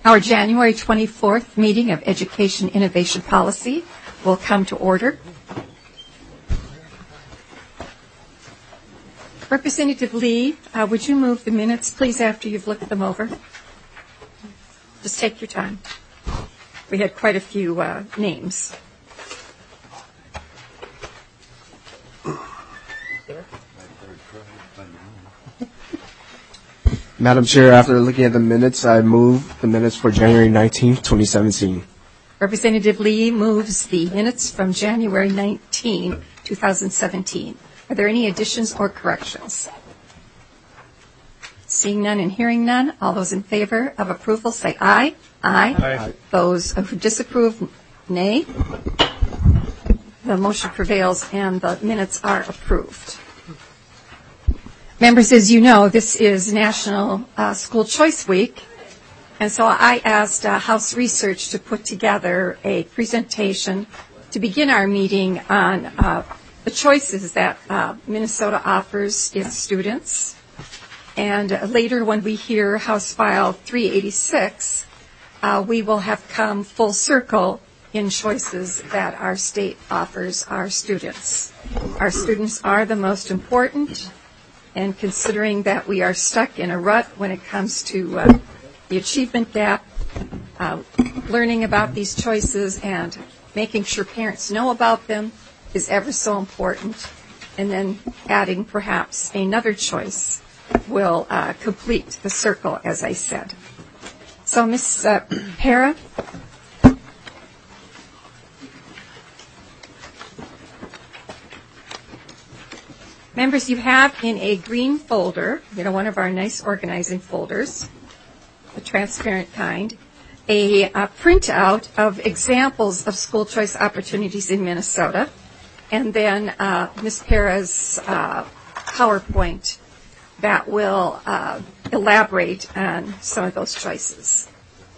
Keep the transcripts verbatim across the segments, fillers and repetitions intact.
Our January twenty-fourth meeting of Education Innovation Policy will come to order. Representative Lee, uh, would you move the minutes, please, after you've looked them over? Just take your time. We had quite a few uh, names. Madam Chair, after looking at the minutes, I move the minutes for January nineteenth, twenty seventeen. Representative Lee moves the minutes from January nineteenth, twenty seventeen. Are there any additions or corrections? Seeing none and hearing none, all those in favor of approval say aye. Aye. Aye. Those who disapprove, nay. The motion prevails and the minutes are approved. Members, as you know, this is National uh, School Choice Week, and so I asked uh, House Research to put together a presentation to begin our meeting on uh, the choices that uh, Minnesota offers its students. And uh, later, when we hear House File three eighty-six, uh, we will have come full circle in choices that our state offers our students. Our students are the most important. And considering that we are stuck in a rut when it comes to uh, the achievement gap, uh, learning about these choices and making sure parents know about them is ever so important. And then adding perhaps another choice will uh, complete the circle, as I said. So, Miz Uh, Para. Members, you have in a green folder, you know, one of our nice organizing folders, a transparent kind, a, a printout of examples of school choice opportunities in Minnesota, and then uh, Miz Para's uh, PowerPoint that will uh, elaborate on some of those choices.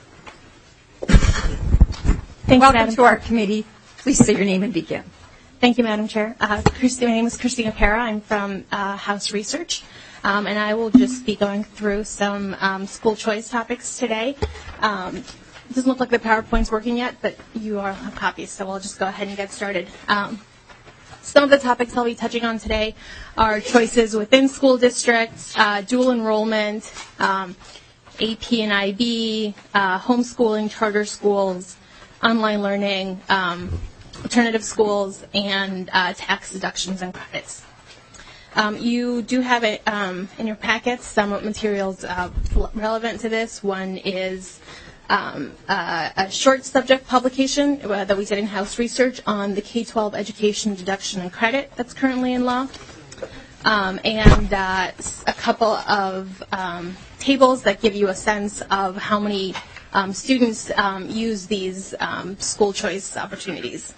Thank Welcome you, to our committee. Please say your name and begin. Thank you, Madam Chair. Uh, Christi- my name is Christina Para. I'm from uh, House Research, um, and I will just be going through some um, school choice topics today. Um, it doesn't look like the PowerPoint's working yet, but you all have copies, so I'll just go ahead and get started. Um, some of the topics I'll be touching on today are choices within school districts, uh, dual enrollment, um, A P and I B, uh, homeschooling, charter schools, online learning, um, alternative schools, and uh, tax deductions and credits. Um, you do have it um, in your packets, some materials uh, relevant to this. One is um, uh, a short subject publication uh, that we did in House Research on the K twelve education deduction and credit that's currently in law, um, and uh, a couple of um, tables that give you a sense of how many Um, students um, use these um, school choice opportunities.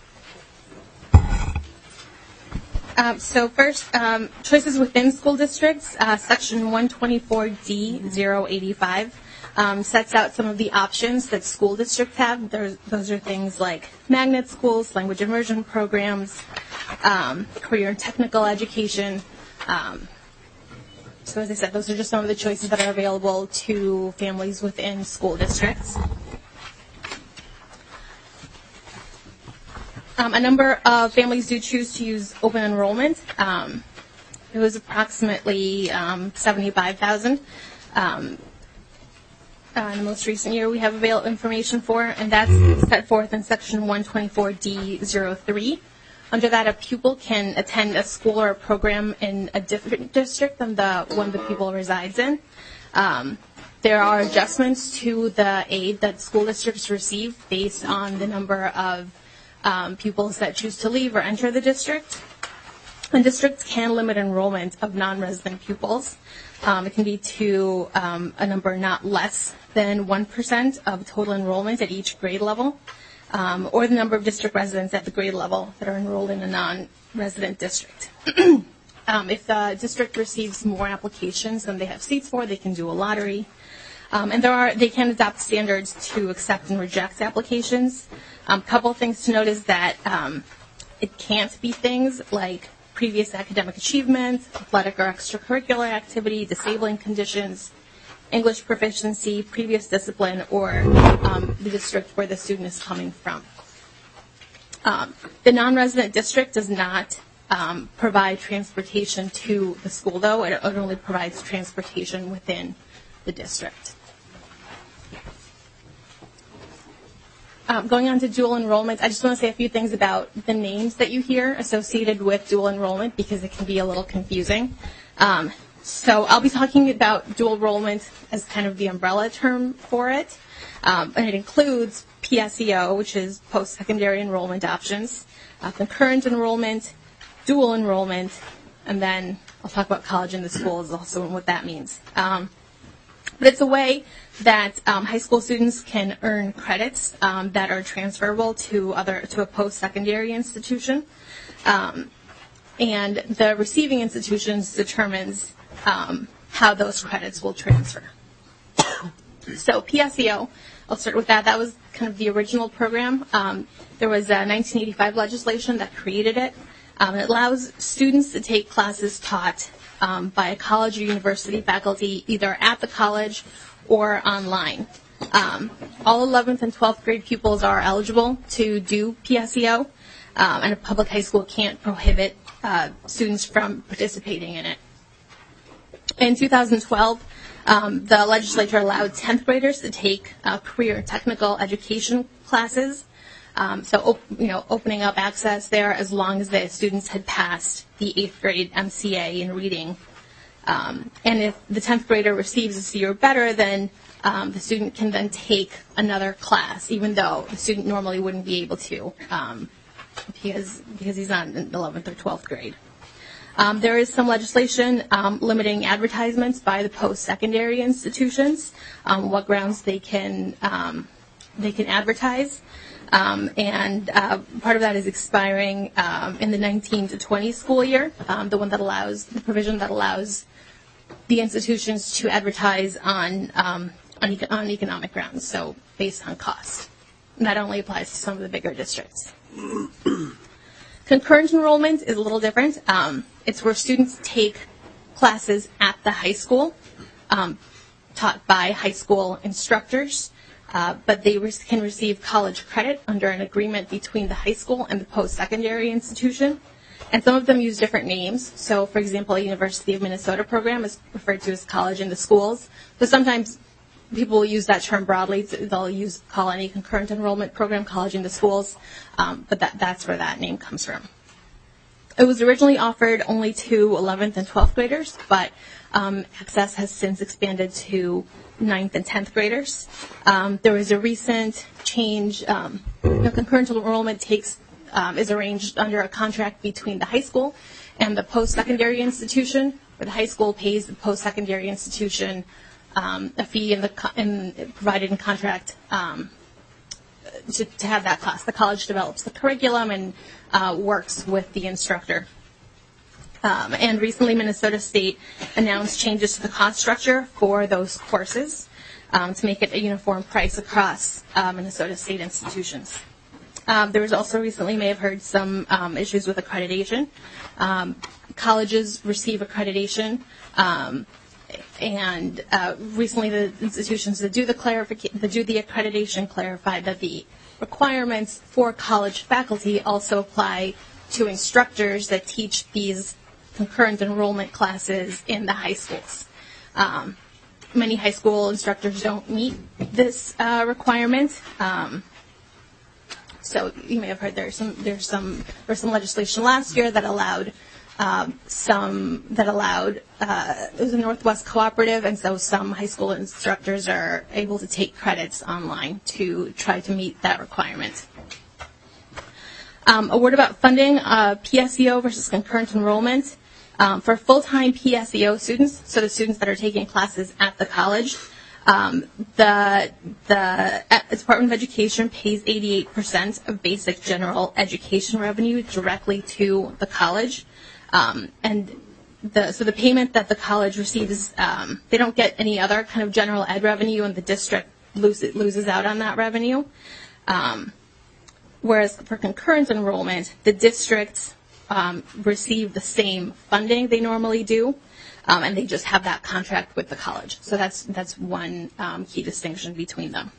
um, so first, um, choices within school districts, uh, Section one twenty-four D zero eighty-five um, sets out some of the options that school districts have. There's, those are things like magnet schools, language immersion programs, um, career and technical education. Um, So as I said, those are just some of the choices that are available to families within school districts. Um, a number of families do choose to use open enrollment. Um, it was approximately um, seventy-five thousand. Um, uh, in the most recent year we have available information for, and that's set forth in Section one twenty-four D zero three. Under that, a pupil can attend a school or a program in a different district than the one the pupil resides in. Um, there are adjustments to the aid that school districts receive based on the number of um, pupils that choose to leave or enter the district. And districts can limit enrollment of non-resident pupils. Um, it can be to um, a number not less than one percent of total enrollment at each grade level. Um, or the number of district residents at the grade level that are enrolled in a non-resident district. um, if the district receives more applications than they have seats for, they can do a lottery. Um, and there are, they can adopt standards to accept and reject applications. A um, couple of things to note is that um, it can't be things like previous academic achievement, athletic or extracurricular activity, disabling conditions, English proficiency, previous discipline, or um, the district where the student is coming from. Um, the non-resident district does not um, provide transportation to the school, though. It, it only provides transportation within the district. Um, going on to dual enrollment, I just want to say a few things about the names that you hear associated with dual enrollment because it can be a little confusing. Um, so I'll be talking about dual enrollment as kind of the umbrella term for it. Um, and it includes P S E O, which is post-secondary enrollment options, uh, concurrent enrollment, dual enrollment, and then I'll talk about college in the schools also and what that means. Um, but it's a way that um, high school students can earn credits um, that are transferable to other to a post-secondary institution, um, and the receiving institutions determines um, how those credits will transfer. So P S E O, I'll start with that. That was kind of the original program. Um, there was a nineteen eighty-five legislation that created it. Um, it allows students to take classes taught um, by a college or university faculty either at the college or online. Um, all eleventh and twelfth grade pupils are eligible to do P S E O, um, and a public high school can't prohibit uh, students from participating in it. In two thousand twelve, um, the legislature allowed tenth graders to take uh, career and technical education classes, um, so op- you know, opening up access there as long as the students had passed the eighth grade M C A in reading. Um, and if the tenth grader receives a C or better, then um, the student can then take another class, even though the student normally wouldn't be able to um, because, because he's not in eleventh or twelfth grade. Um, there is some legislation um, limiting advertisements by the post-secondary institutions, um, what grounds they can um, they can advertise, um, and uh, part of that is expiring um, in the nineteen to twenty school year. Um, the one that allows the provision that allows the institutions to advertise on um, on, eco- on economic grounds, so based on cost. And that only applies to some of the bigger districts. Concurrent enrollment is a little different. Um, it's where students take classes at the high school, um, taught by high school instructors, uh, but they re- can receive college credit under an agreement between the high school and the post-secondary institution. And some of them use different names. So, for example, a University of Minnesota program is referred to as college in the schools. So sometimes people will use that term broadly. They'll use call any concurrent enrollment program college in the schools, um, but that, that's where that name comes from. It was originally offered only to eleventh and twelfth graders, but um, access has since expanded to ninth and tenth graders. Um, there was a recent change. Um, the concurrent enrollment takes um, is arranged under a contract between the high school and the post-secondary institution, where the high school pays the post-secondary institution Um, a fee in the co- in, provided in contract um, to, to have that class. The college develops the curriculum and uh, works with the instructor. Um, and recently, Minnesota State announced changes to the cost structure for those courses um, to make it a uniform price across uh, Minnesota State institutions. Um, there was also recently, you may have heard, some um, issues with accreditation. Um, colleges receive accreditation. Um, And uh, recently, the institutions that do the clarification, that do the accreditation, clarified that the requirements for college faculty also apply to instructors that teach these concurrent enrollment classes in the high schools. Um, many high school instructors don't meet this uh, requirement. Um, so you may have heard there's some there's some there's some legislation last year that allowed. Um, some that allowed, uh, it was a Northwest cooperative, and so some high school instructors are able to take credits online to try to meet that requirement. Um, a word about funding, uh, P S E O versus concurrent enrollment. Um, for full-time P S E O students, so the students that are taking classes at the college, um, the, the Department of Education pays eighty-eight percent of basic general education revenue directly to the college. Um, and the, so the payment that the college receives, um, they don't get any other kind of general ed revenue, and the district loses, loses out on that revenue. Um, whereas for concurrent enrollment, the districts um, receive the same funding they normally do, um, and they just have that contract with the college. So that's that's one um, key distinction between them.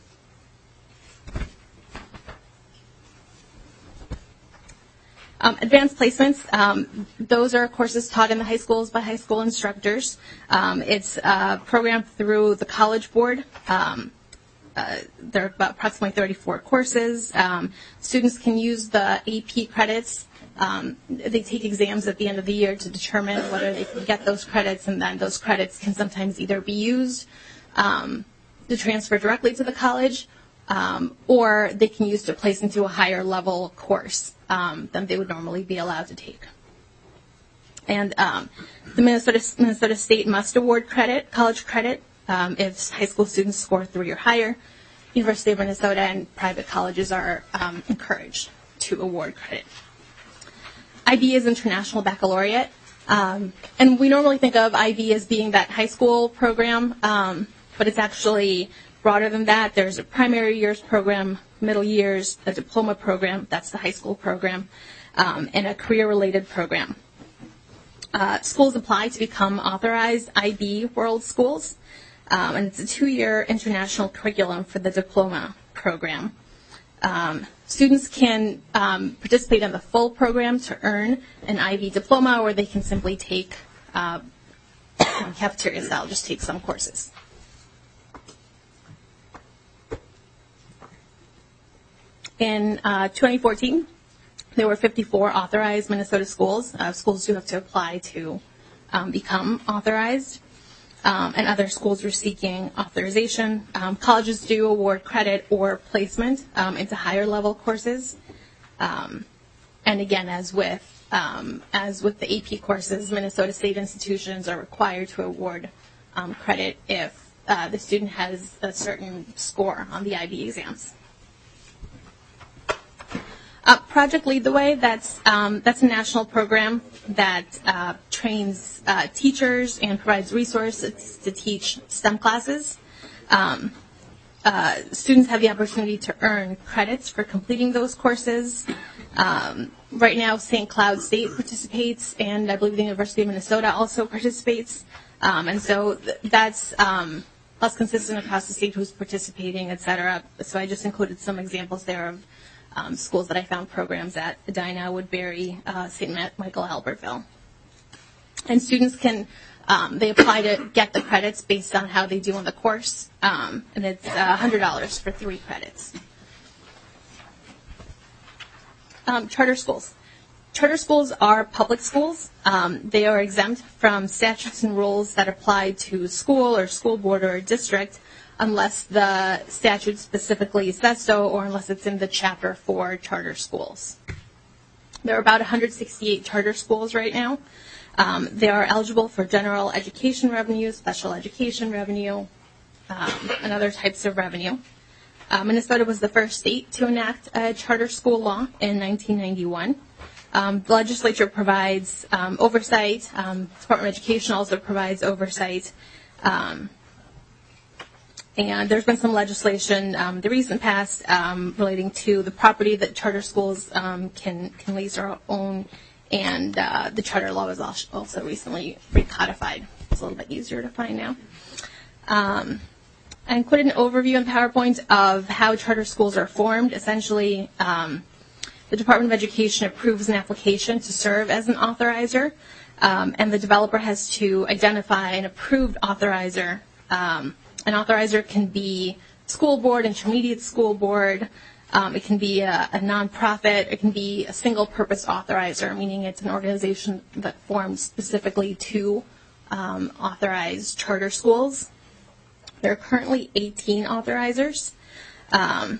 Um, advanced placements, um, those are courses taught in the high schools by high school instructors. Um, it's uh, programmed through the College Board. Um, uh, there are about approximately thirty-four courses. Um, students can use the A P credits. Um, they take exams at the end of the year to determine whether they can get those credits, and then those credits can sometimes either be used um, to transfer directly to the college, um, or they can use to place into a higher level course um, than they would normally be allowed to take. And um, the Minnesota, Minnesota State must award credit, college credit, um, if high school students score three or higher. University of Minnesota and private colleges are um, encouraged to award credit. I B is International Baccalaureate, um, and we normally think of I B as being that high school program, um, but it's actually broader than that. There's a primary years program, middle years, a diploma program, that's the high school program, um, and a career-related program. Uh, schools apply to become authorized I B World Schools, um, and it's a two-year international curriculum for the diploma program. Um, students can um, participate in the full program to earn an I B diploma, or they can simply take uh, cafeteria style, just take some courses. In uh, twenty fourteen, there were fifty-four authorized Minnesota schools. Uh, schools do have to apply to um, become authorized. Um, and other schools were seeking authorization. Um, colleges do award credit or placement um, into higher level courses. Um, and again, as with um, as with the A P courses, Minnesota State institutions are required to award um, credit if uh, the student has a certain score on the I B exams. Uh, Project Lead the Way, that's, um, that's a national program that uh, trains uh, teachers and provides resources to teach STEM classes. Um, uh, students have the opportunity to earn credits for completing those courses. Um, right now, Saint Cloud State participates, and I believe the University of Minnesota also participates. Um, and so th- that's um, less consistent across the state who's participating, et cetera. So I just included some examples there of Um, schools that I found programs at: Edina, Woodbury, uh, Saint Michael, Albertville. And students can, um, they apply to get the credits based on how they do in the course, um, and it's uh, one hundred dollars for three credits. Um, charter schools. Charter schools are public schools. Um, they are exempt from statutes and rules that apply to school or school board or district, unless the statute specifically says so, or unless it's in the chapter for charter schools. There are about one hundred sixty-eight charter schools right now. Um, they are eligible for general education revenue, special education revenue, um, and other types of revenue. Uh, Minnesota was the first state to enact a charter school law in nineteen ninety-one. Um, the legislature provides um, oversight. Um, the Department of Education also provides oversight. Um, And there's been some legislation, um, the recent past, um, relating to the property that charter schools um, can can lease or own, and uh, the charter law was also recently recodified. It's a little bit easier to find now. Um, I included an overview in PowerPoint of how charter schools are formed. Essentially, um, the Department of Education approves an application to serve as an authorizer, um, and the developer has to identify an approved authorizer. Um, An authorizer can be school board, intermediate school board. Um, it can be a, a nonprofit. It can be a single-purpose authorizer, meaning it's an organization that forms specifically to um, authorize charter schools. There are currently eighteen authorizers, um,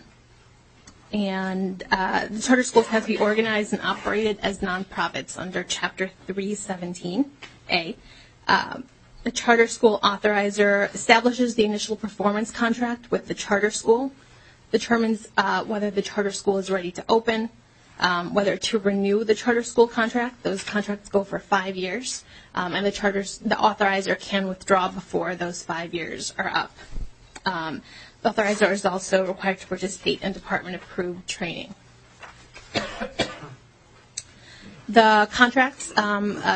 and uh, the charter schools have to be organized and operated as nonprofits under Chapter three seventeen A. Um, The charter school authorizer establishes the initial performance contract with the charter school, determines uh, whether the charter school is ready to open, um, whether to renew the charter school contract. Those contracts go for five years, um, and the charters, the authorizer can withdraw before those five years are up. Um, the authorizer is also required to participate in department-approved training. The contracts um, uh,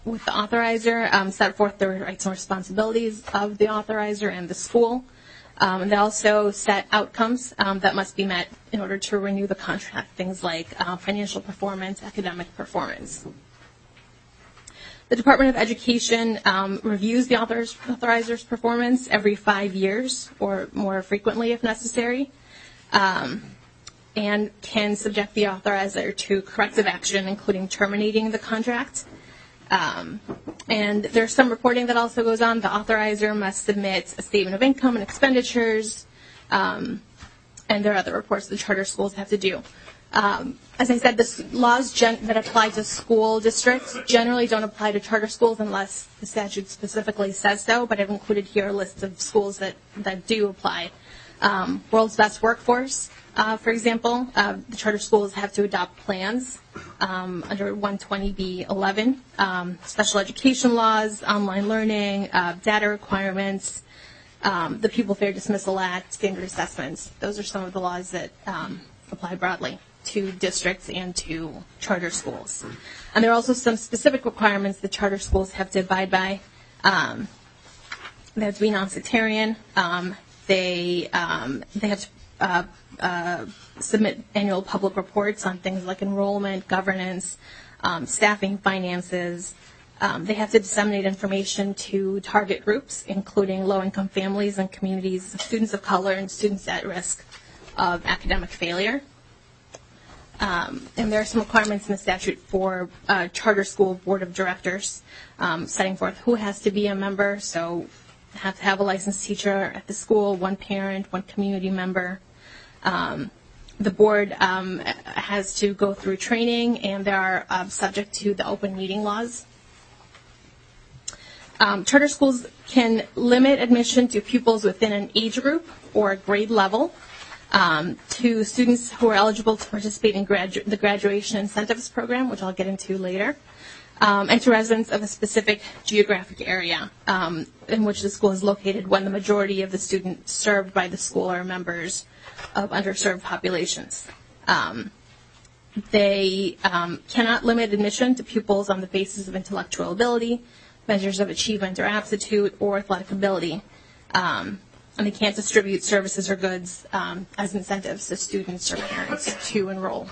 with the authorizer, um, set forth the rights and responsibilities of the authorizer and the school. Um, and they also set outcomes um, that must be met in order to renew the contract, things like uh, financial performance, academic performance. The Department of Education um, reviews the author's, authorizer's performance every five years or more frequently if necessary, um, and can subject the authorizer to corrective action, including terminating the contract. Um, and there's some reporting that also goes on. The authorizer must submit a statement of income and expenditures, um, and there are other reports the charter schools have to do. Um, as I said, the laws gen- that apply to school districts generally don't apply to charter schools unless the statute specifically says so, but I've included here a list of schools that, that do apply. Um, World's Best Workforce, uh, for example, uh, the charter schools have to adopt plans um, under one twenty B eleven, um, special education laws, online learning, uh, data requirements, um, the Pupil Fair Dismissal Act, standard assessments. Those are some of the laws that um, apply broadly to districts and to charter schools. And there are also some specific requirements that charter schools have to abide by. Um, they have to be non-sectarian. Um, they um, they have to uh, uh, submit annual public reports on things like enrollment, governance, um, staffing, finances. Um, they have to disseminate information to target groups, including low-income families and communities of students of color and students at risk of academic failure. Um, and there are some requirements in the statute for uh, charter school board of directors, um, setting forth who has to be a member. So have to have a licensed teacher at the school, one parent, one community member. Um, the board um, has to go through training, and they are uh, subject to the open meeting laws. Um, charter schools can limit admission to pupils within an age group or grade level. Um, to students who are eligible to participate in gradu- the graduation incentives program, which I'll get into later, um, and to residents of a specific geographic area um, in which the school is located when the majority of the students served by the school are members of underserved populations. Um, they um, cannot limit admission to pupils on the basis of intellectual ability, measures of achievement or aptitude, or athletic ability. Um, And they can't distribute services or goods um, as incentives to students or parents to enroll.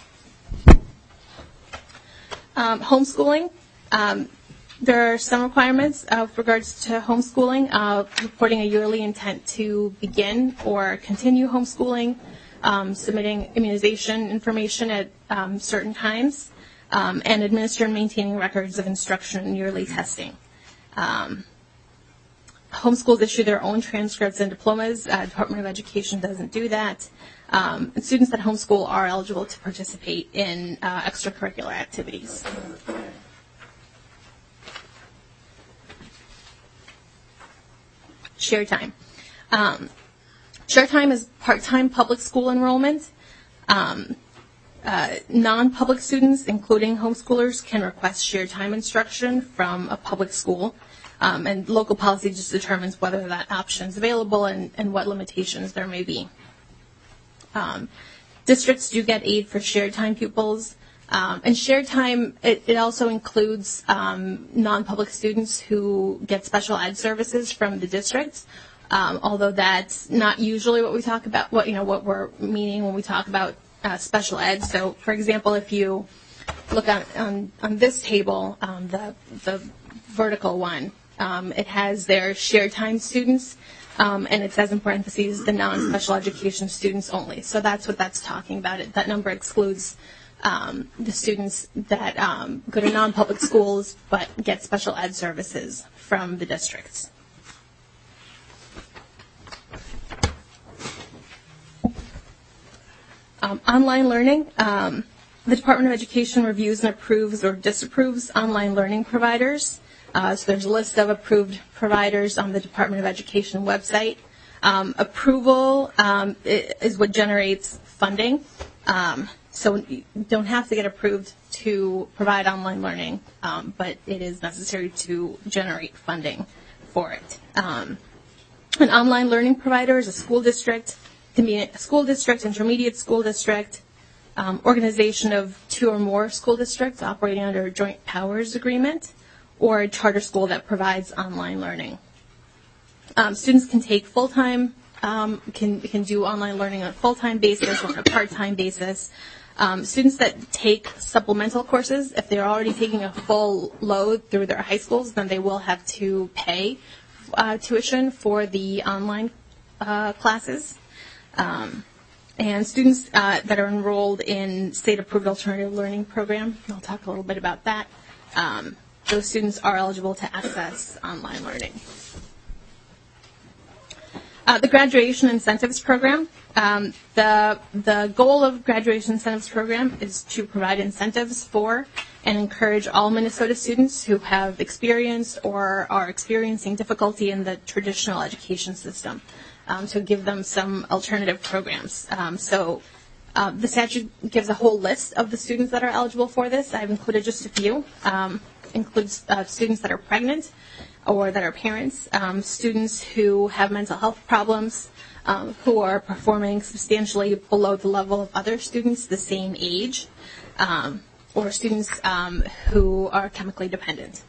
Um, homeschooling. Um, there are some requirements uh, with regards to homeschooling, uh, reporting a yearly intent to begin or continue homeschooling, um, submitting immunization information at um, certain times, um, and administer and maintaining records of instruction and yearly testing. Um, Homeschools issue their own transcripts and diplomas. Uh, Department of Education doesn't do that. Um, and students that homeschool are eligible to participate in uh, extracurricular activities. Share time. Um, share time is part-time public school enrollment. Um, uh, non-public students, including homeschoolers, can request share time instruction from a public school. Um, and local policy just determines whether that option is available and, and what limitations there may be. Um, districts do get aid for shared time pupils. Um, and shared time, it, it also includes um, non-public students who get special ed services from the district, um, although that's not usually what we talk about, what, you know, what we're meaning when we talk about uh, special ed. So, for example, if you look on, on, on this table, um, the, the vertical one, Um, it has their shared time students, um, and it says in parentheses the non-special education students only. So that's what that's talking about. It, that number excludes um, the students that um, go to non-public schools but get special ed services from the districts. Um, online learning. Um, the Department of Education reviews and approves or disapproves online learning providers. Uh, so there's a list of approved providers on the Department of Education website. Um, approval um, is what generates funding. Um, so you don't have to get approved to provide online learning, um, but it is necessary to generate funding for it. Um, an online learning provider is a school district, can be a school district, intermediate school district, um, organization of two or more school districts operating under a joint powers agreement, or a charter school that provides online learning. Um, students can take full-time, um, can, can do online learning on a full-time basis or on a part-time basis. Um, students that take supplemental courses, if they're already taking a full load through their high schools, then they will have to pay uh, tuition for the online uh, classes. Um, and students uh, that are enrolled in state-approved alternative learning program, I'll talk a little bit about that. Um, those students are eligible to access online learning. Uh, the Graduation Incentives Program. Um, the, the goal of Graduation Incentives Program is to provide incentives for and encourage all Minnesota students who have experienced or are experiencing difficulty in the traditional education system, um, to give them some alternative programs. Um, so uh, the statute gives a whole list of the students that are eligible for this. I've included just a few. Um, includes uh, students that are pregnant or that are parents, um, students who have mental health problems, um, who are performing substantially below the level of other students the same age, um, or students um, who are chemically dependent.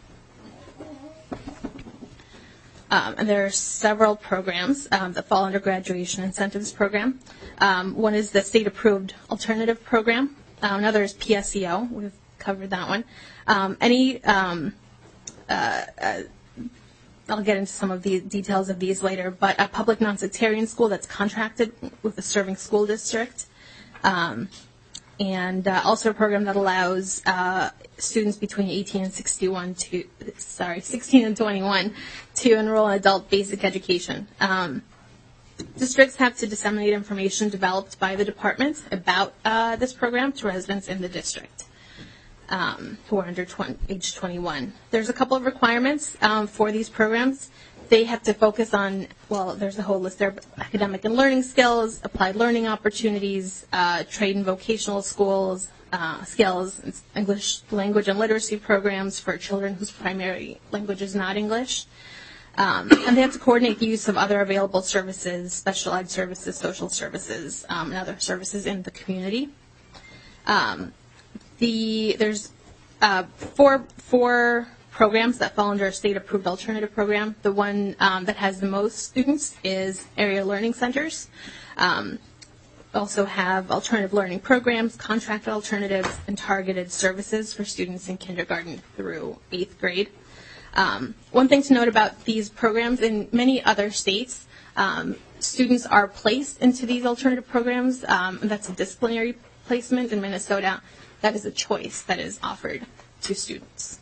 Um, and there are several programs um, that fall under Graduation Incentives Program. Um, one is the state-approved alternative program. Uh, another is P S E O. We've covered that one. Um, any um, uh, uh, I'll get into some of the details of these later, but a public non-sectarian school that's contracted with a serving school district, um, and uh, also a program that allows uh, students between eighteen and sixty-one to, sorry, sixteen and twenty-one to enroll in adult basic education. Um, districts have to disseminate information developed by the department about uh, this program to residents in the district. Um, who are under twenty, age twenty-one. There's a couple of requirements um, for these programs. They have to focus on, well, there's a whole list there, academic and learning skills, applied learning opportunities, uh, trade and vocational schools, uh, skills, English language and literacy programs for children whose primary language is not English. Um, and they have to coordinate the use of other available services, specialized services, social services, um, and other services in the community. Um, The, there's uh, four, four programs that fall under a state-approved alternative program. The one um, that has the most students is area learning centers. Um, also have alternative learning programs, contracted alternatives, and targeted services for students in kindergarten through eighth grade. Um, one thing to note about these programs, in many other states, um, students are placed into these alternative programs. Um, and that's a disciplinary placement. In Minnesota, that is a choice that is offered to students.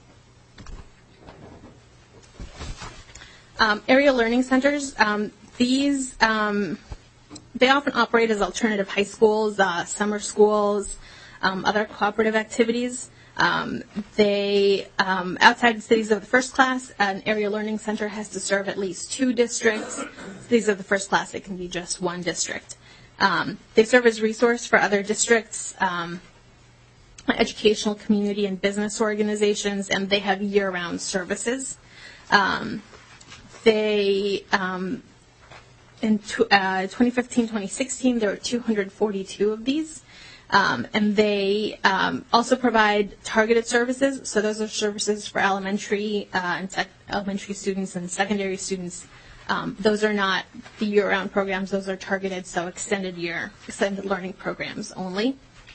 Um, area learning centers, um, these, um, they often operate as alternative high schools, uh, summer schools, um, other cooperative activities. Um, they, um, outside the cities of the first class, an area learning center has to serve at least two districts. Cities of the first class, it can be just one district. Um, they serve as resource for other districts, um, educational, community, and business organizations, and they have year-round services. Um, they, um, in uh, twenty fifteen twenty sixteen, there were two hundred forty-two of these, um, and they um, also provide targeted services. So those are services for elementary uh, and sec- elementary students and secondary students. Um, those are not the year-round programs; those are targeted, so extended year, extended learning programs only.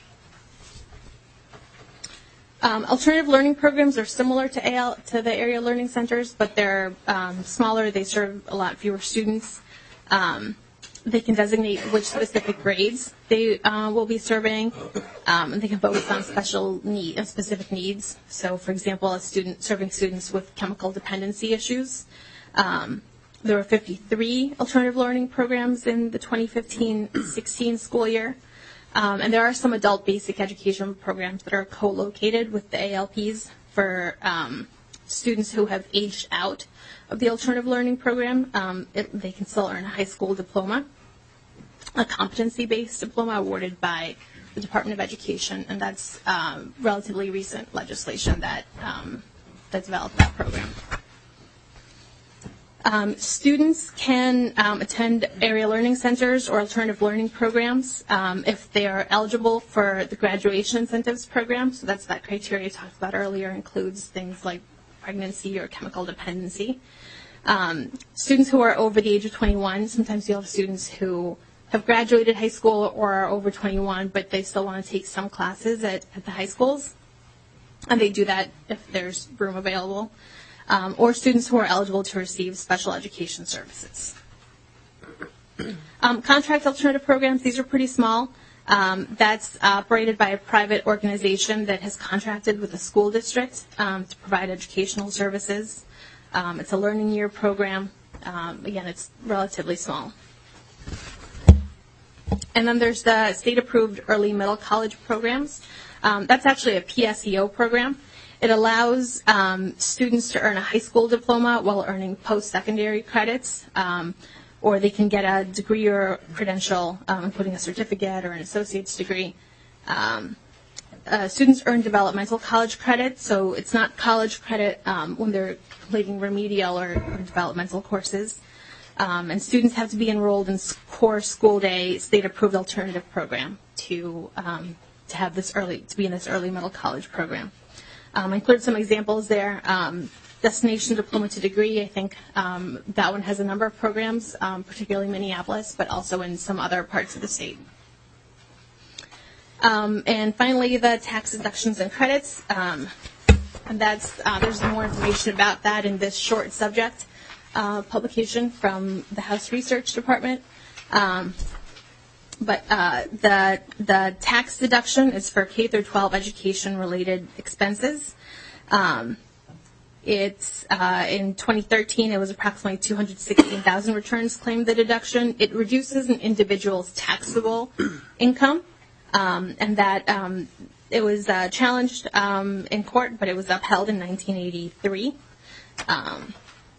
Um, alternative learning programs are similar to A L, to the area learning centers, but they're um, smaller. They serve a lot fewer students. Um, they can designate which specific grades they uh, will be serving, um, and they can focus on special need, uh, specific needs. So, for example, a student serving students with chemical dependency issues. Um, there were fifty-three alternative learning programs in the twenty fifteen sixteen school year. Um, and there are some adult basic education programs that are co-located with the A L Ps for um, students who have aged out of the alternative learning program. Um, it, they can still earn a high school diploma, a competency-based diploma awarded by the Department of Education, and that's um, relatively recent legislation that, um, that developed that program. Um, students can um, attend area learning centers or alternative learning programs um, if they are eligible for the graduation incentives program. So that's that criteria I talked about earlier, includes things like pregnancy or chemical dependency. Um, students who are over the age of twenty-one, sometimes you'll have students who have graduated high school or are over twenty-one, but they still want to take some classes at, at the high schools, and they do that if there's room available, um, or students who are eligible to receive special education services. Um, contract alternative programs, these are pretty small. Um, that's operated by a private organization that has contracted with a school district um, to provide educational services. Um, it's a learning year program. Um, again, it's relatively small. And then there's the state-approved early middle college programs. Um, that's actually a P S E O program. It allows um, students to earn a high school diploma while earning post-secondary credits, um, or they can get a degree or credential, um, including a certificate or an associate's degree. Um, uh, students earn developmental college credit, so it's not college credit um, when they're completing remedial or, or developmental courses. Um, and students have to be enrolled in core school day state-approved alternative program to um, to have this early to be in this early middle college program. Um, I included some examples there. Um, Destination Diploma to Degree, I think um, that one has a number of programs, um, particularly Minneapolis, but also in some other parts of the state. Um, and finally, the tax deductions and credits. Um, and that's uh, there's more information about that in this short subject uh, publication from the House Research Department. Um, but uh, the the tax deduction is for K through twelve education-related expenses. Um, It's uh, in twenty thirteen, it was approximately two hundred sixteen thousand returns claimed the deduction. It reduces an individual's taxable income, um, and that um, it was uh, challenged um, in court, but it was upheld in nineteen eighty-three. Um,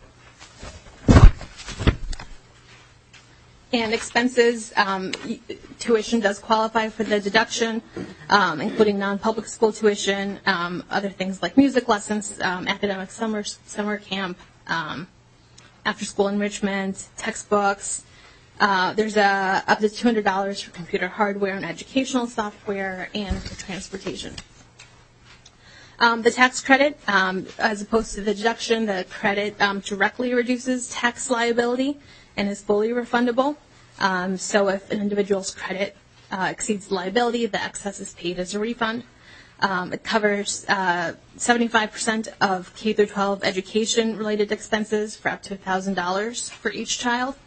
and expenses, um, tuition does qualify for the deduction, um, including non-public school tuition, um, other things like music lessons, um, academic summer summer camp, um, after-school enrichment, textbooks. Uh, there's a, up to two hundred dollars for computer hardware and educational software, and for transportation. Um, the tax credit, um, as opposed to the deduction, the credit um, directly reduces tax liability and is fully refundable. Um, so if an individual's credit uh, exceeds liability, the excess is paid as a refund. Um, it covers uh, seventy-five percent of K through twelve education-related expenses for up to one thousand dollars for each child.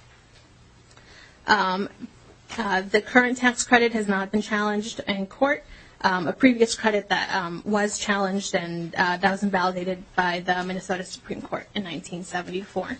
Um, uh, the current tax credit has not been challenged in court. Um, a previous credit that um, was challenged and uh, that was invalidated by the Minnesota Supreme Court in nineteen seventy-four.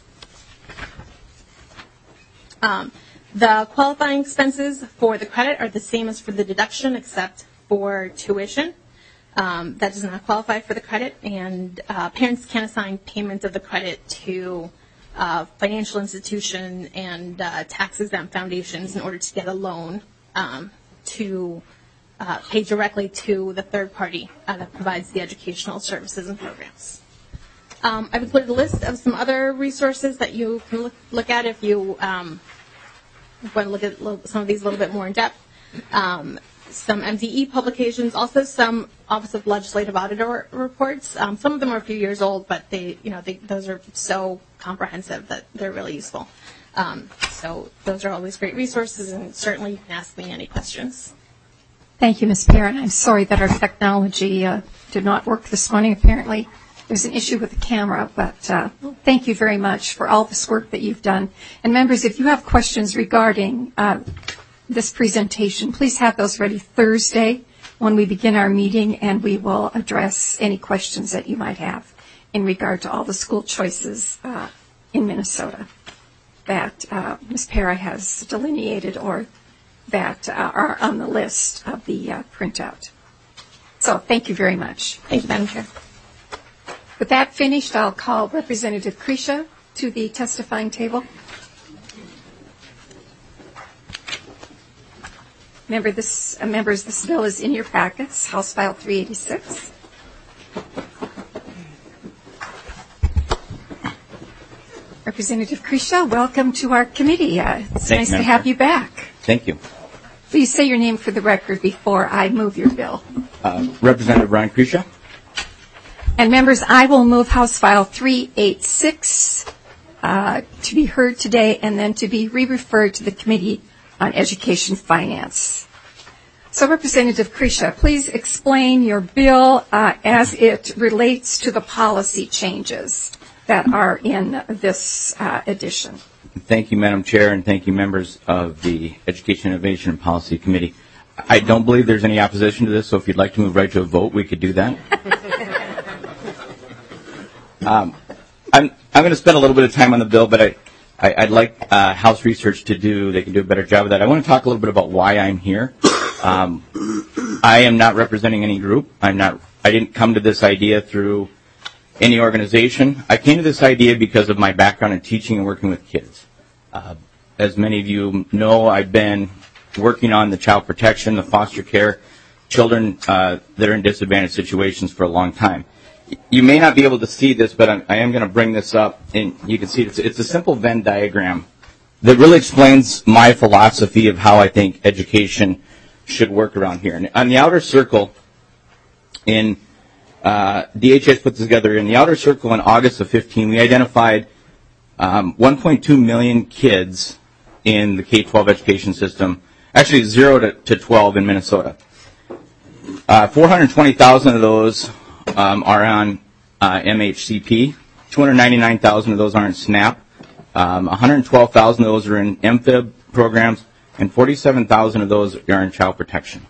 Um, the qualifying expenses for the credit are the same as for the deduction, except for tuition. Um, that does not qualify for the credit, and uh, parents can assign payment of the credit to uh, financial institution and uh, tax-exempt foundations in order to get a loan um, to uh, pay directly to the third party uh, that provides the educational services and programs. Um, I've included a list of some other resources that you can look, look at if you um, want to look at little, some of these a little bit more in depth. Um, some M D E publications, also some Office of Legislative Auditor reports. Um, some of them are a few years old, but they, you know, they, those are so comprehensive that they're really useful. Um, so those are always great resources, and certainly you can ask me any questions. Thank you, Miz Parent. I'm sorry that our technology uh, did not work this morning. Apparently, there's an issue with the camera, but uh, thank you very much for all this work that you've done. And members, if you have questions regarding uh, this presentation, please have those ready Thursday when we begin our meeting, and we will address any questions that you might have in regard to all the school choices uh, in Minnesota that uh, Miz Para has delineated or that uh, are on the list of the uh, printout. So thank you very much. Thank you, Madam Chair. With that finished, I'll call Representative Krisha to the testifying table. Remember this, uh, members, this bill is in your packets, House File three eighty-six. Representative Krisha, welcome to our committee. Uh, it's Thank nice you, to Madam have Chair. you back. Thank you. Please say your name for the record before I move your bill. Uh, Representative Ryan Krisha. And members, I will move House File three eighty-six uh, to be heard today and then to be re-referred to the Committee on Education Finance. So Representative Krisha, please explain your bill uh, as it relates to the policy changes that are in this uh, edition. Thank you, Madam Chair, and thank you, members of the Education, Innovation, and Policy Committee. I don't believe there's any opposition to this, so if you'd like to move right to a vote, we could do that. um, I'm, I'm going to spend a little bit of time on the bill, but I, I, I'd like uh, House Research to do, they can do a better job of that. I want to talk a little bit about why I'm here. Um, I am not representing any group. I'm not, I didn't come to this idea through any organization. I came to this idea because of my background in teaching and working with kids. Uh, as many of you know, I've been working on the child protection, the foster care, children uh, that are in disadvantaged situations for a long time. You may not be able to see this, but I'm, I am going to bring this up, and you can see it. It's, it's a simple Venn diagram that really explains my philosophy of how I think education should work around here. And on the outer circle, in uh, D H S put this together, in the outer circle in August of fifteen, we identified um, one point two million kids in the K twelve education system, actually zero to, to twelve in Minnesota. Uh, four hundred twenty thousand of those um, are on uh, M H C P, two hundred ninety-nine thousand of those are in SNAP, um, one hundred twelve thousand of those are in M F I B programs, and forty-seven thousand of those are in child protection.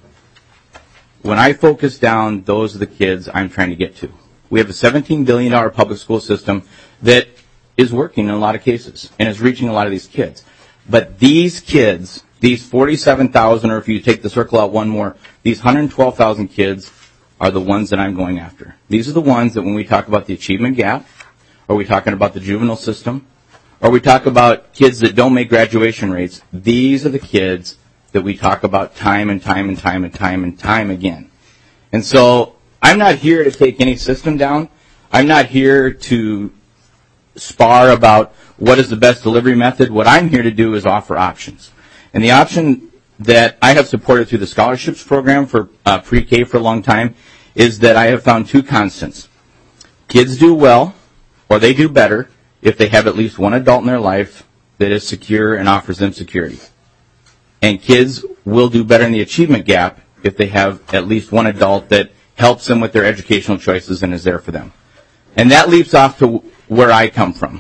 When I focus down, those are the kids I'm trying to get to. We have a seventeen billion dollars public school system that is working in a lot of cases and is reaching a lot of these kids. But these kids, these forty-seven thousand, or if you take the circle out one more, these one hundred twelve thousand kids are the ones that I'm going after. These are the ones that when we talk about the achievement gap, or we talking about the juvenile system, or we talk about kids that don't make graduation rates, these are the kids that we talk about time and time and time and time and time again. And so I'm not here to take any system down. I'm not here to spar about what is the best delivery method. What I'm here to do is offer options. And the option that I have supported through the scholarships program for uh, pre-K for a long time is that I have found two constants. Kids do well, or they do better, if they have at least one adult in their life that is secure and offers them security. And kids will do better in the achievement gap if they have at least one adult that helps them with their educational choices and is there for them. And that leaps off to where I come from.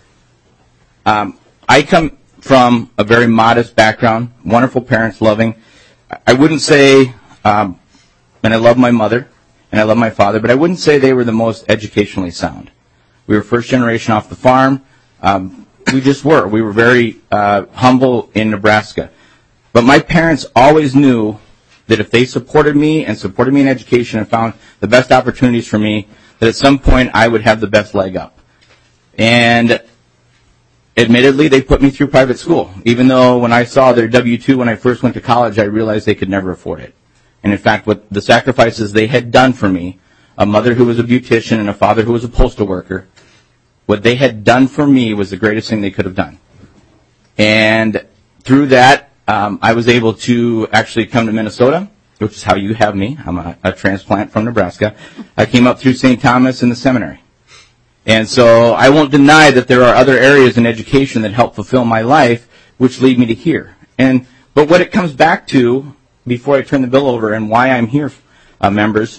Um, I come from a very modest background, wonderful parents, loving. I wouldn't say, um, and I love my mother, and I love my father, but I wouldn't say they were the most educationally sound. We were first generation off the farm. Um, we just were. We were very uh, humble in Nebraska. But my parents always knew that if they supported me and supported me in education and found the best opportunities for me, that at some point I would have the best leg up. And admittedly, they put me through private school. Even though when I saw their W two when I first went to college, I realized they could never afford it. And in fact, what the sacrifices they had done for me, a mother who was a beautician and a father who was a postal worker, what they had done for me was the greatest thing they could have done. And through that, um, I was able to actually come to Minnesota, which is how you have me. I'm a, a transplant from Nebraska. I came up through Saint Thomas in the seminary. And so I won't deny that there are other areas in education that help fulfill my life, which lead me to here. And but what it comes back to, before I turn the bill over and why I'm here, uh, members,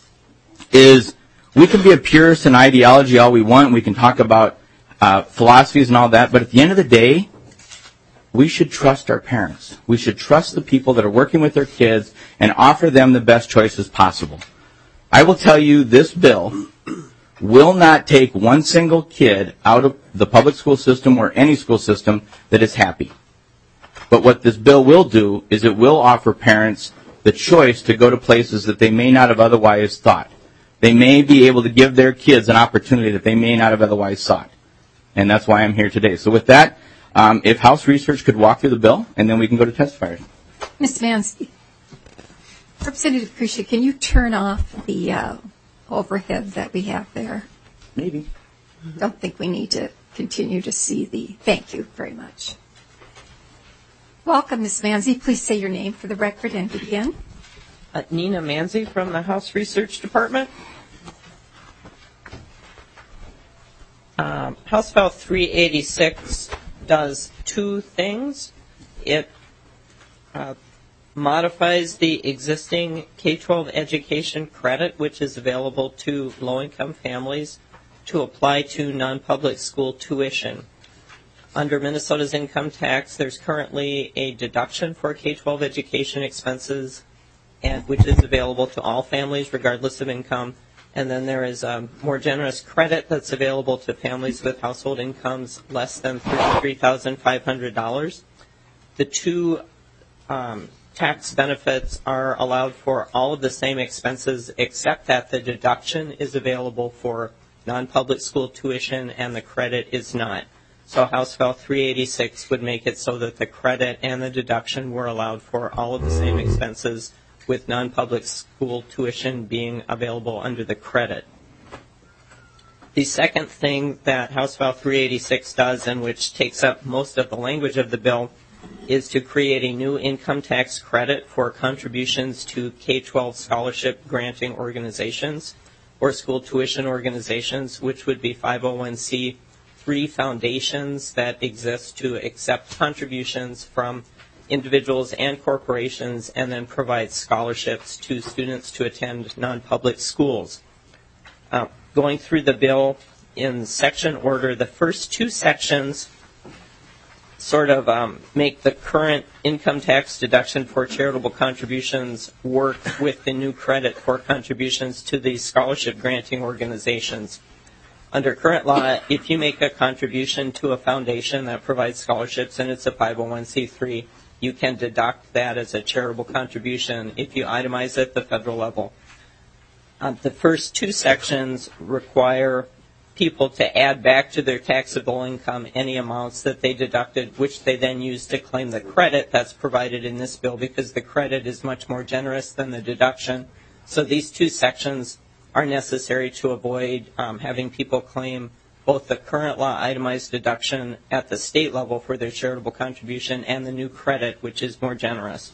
is we can be a purist in ideology all we want. We can talk about uh, philosophies and all that. But at the end of the day, we should trust our parents. We should trust the people that are working with their kids and offer them the best choices possible. I will tell you, this bill will not take one single kid out of the public school system or any school system that is happy. But what this bill will do is it will offer parents the choice to go to places that they may not have otherwise thought. They may be able to give their kids an opportunity that they may not have otherwise sought. And that's why I'm here today. So with that, um, if House Research could walk through the bill, and then we can go to testifiers. Miz Manzi, Representative Krisha, can you turn off the uh, overhead that we have there? Maybe. Don't think we need to continue to see the, thank you very much. Welcome, Miz Manzi. Please say your name for the record and begin. Uh, Nina Manzi from the House Research Department. Um, House File three eighty-six does two things. It uh, modifies the existing K twelve education credit, which is available to low-income families, to apply to non-public school tuition. Under Minnesota's income tax, there's currently a deduction for K twelve education expenses, and which is available to all families regardless of income. And then there is a more generous credit that's available to families with household incomes less than thirty-three thousand five hundred dollars. The two um, tax benefits are allowed for all of the same expenses, except that the deduction is available for non-public school tuition and the credit is not. So House File three eighty-six would make it so that the credit and the deduction were allowed for all of the same expenses, with non-public school tuition being available under the credit. The second thing that House File three eighty-six does, and which takes up most of the language of the bill, is to create a new income tax credit for contributions to K twelve scholarship granting organizations or school tuition organizations, which would be five oh one c three foundations that exist to accept contributions from individuals and corporations and then provide scholarships to students to attend non-public schools. Uh, going through the bill in section order, the first two sections sort of um, make the current income tax deduction for charitable contributions work with the new credit for contributions to these scholarship granting organizations. Under current law, if you make a contribution to a foundation that provides scholarships and it's a five oh one c three, you can deduct that as a charitable contribution if you itemize it at the federal level. Um, the first two sections require people to add back to their taxable income any amounts that they deducted, which they then use to claim the credit that's provided in this bill, because the credit is much more generous than the deduction. So these two sections are necessary to avoid um, having people claim both the current law itemized deduction at the state level for their charitable contribution and the new credit, which is more generous.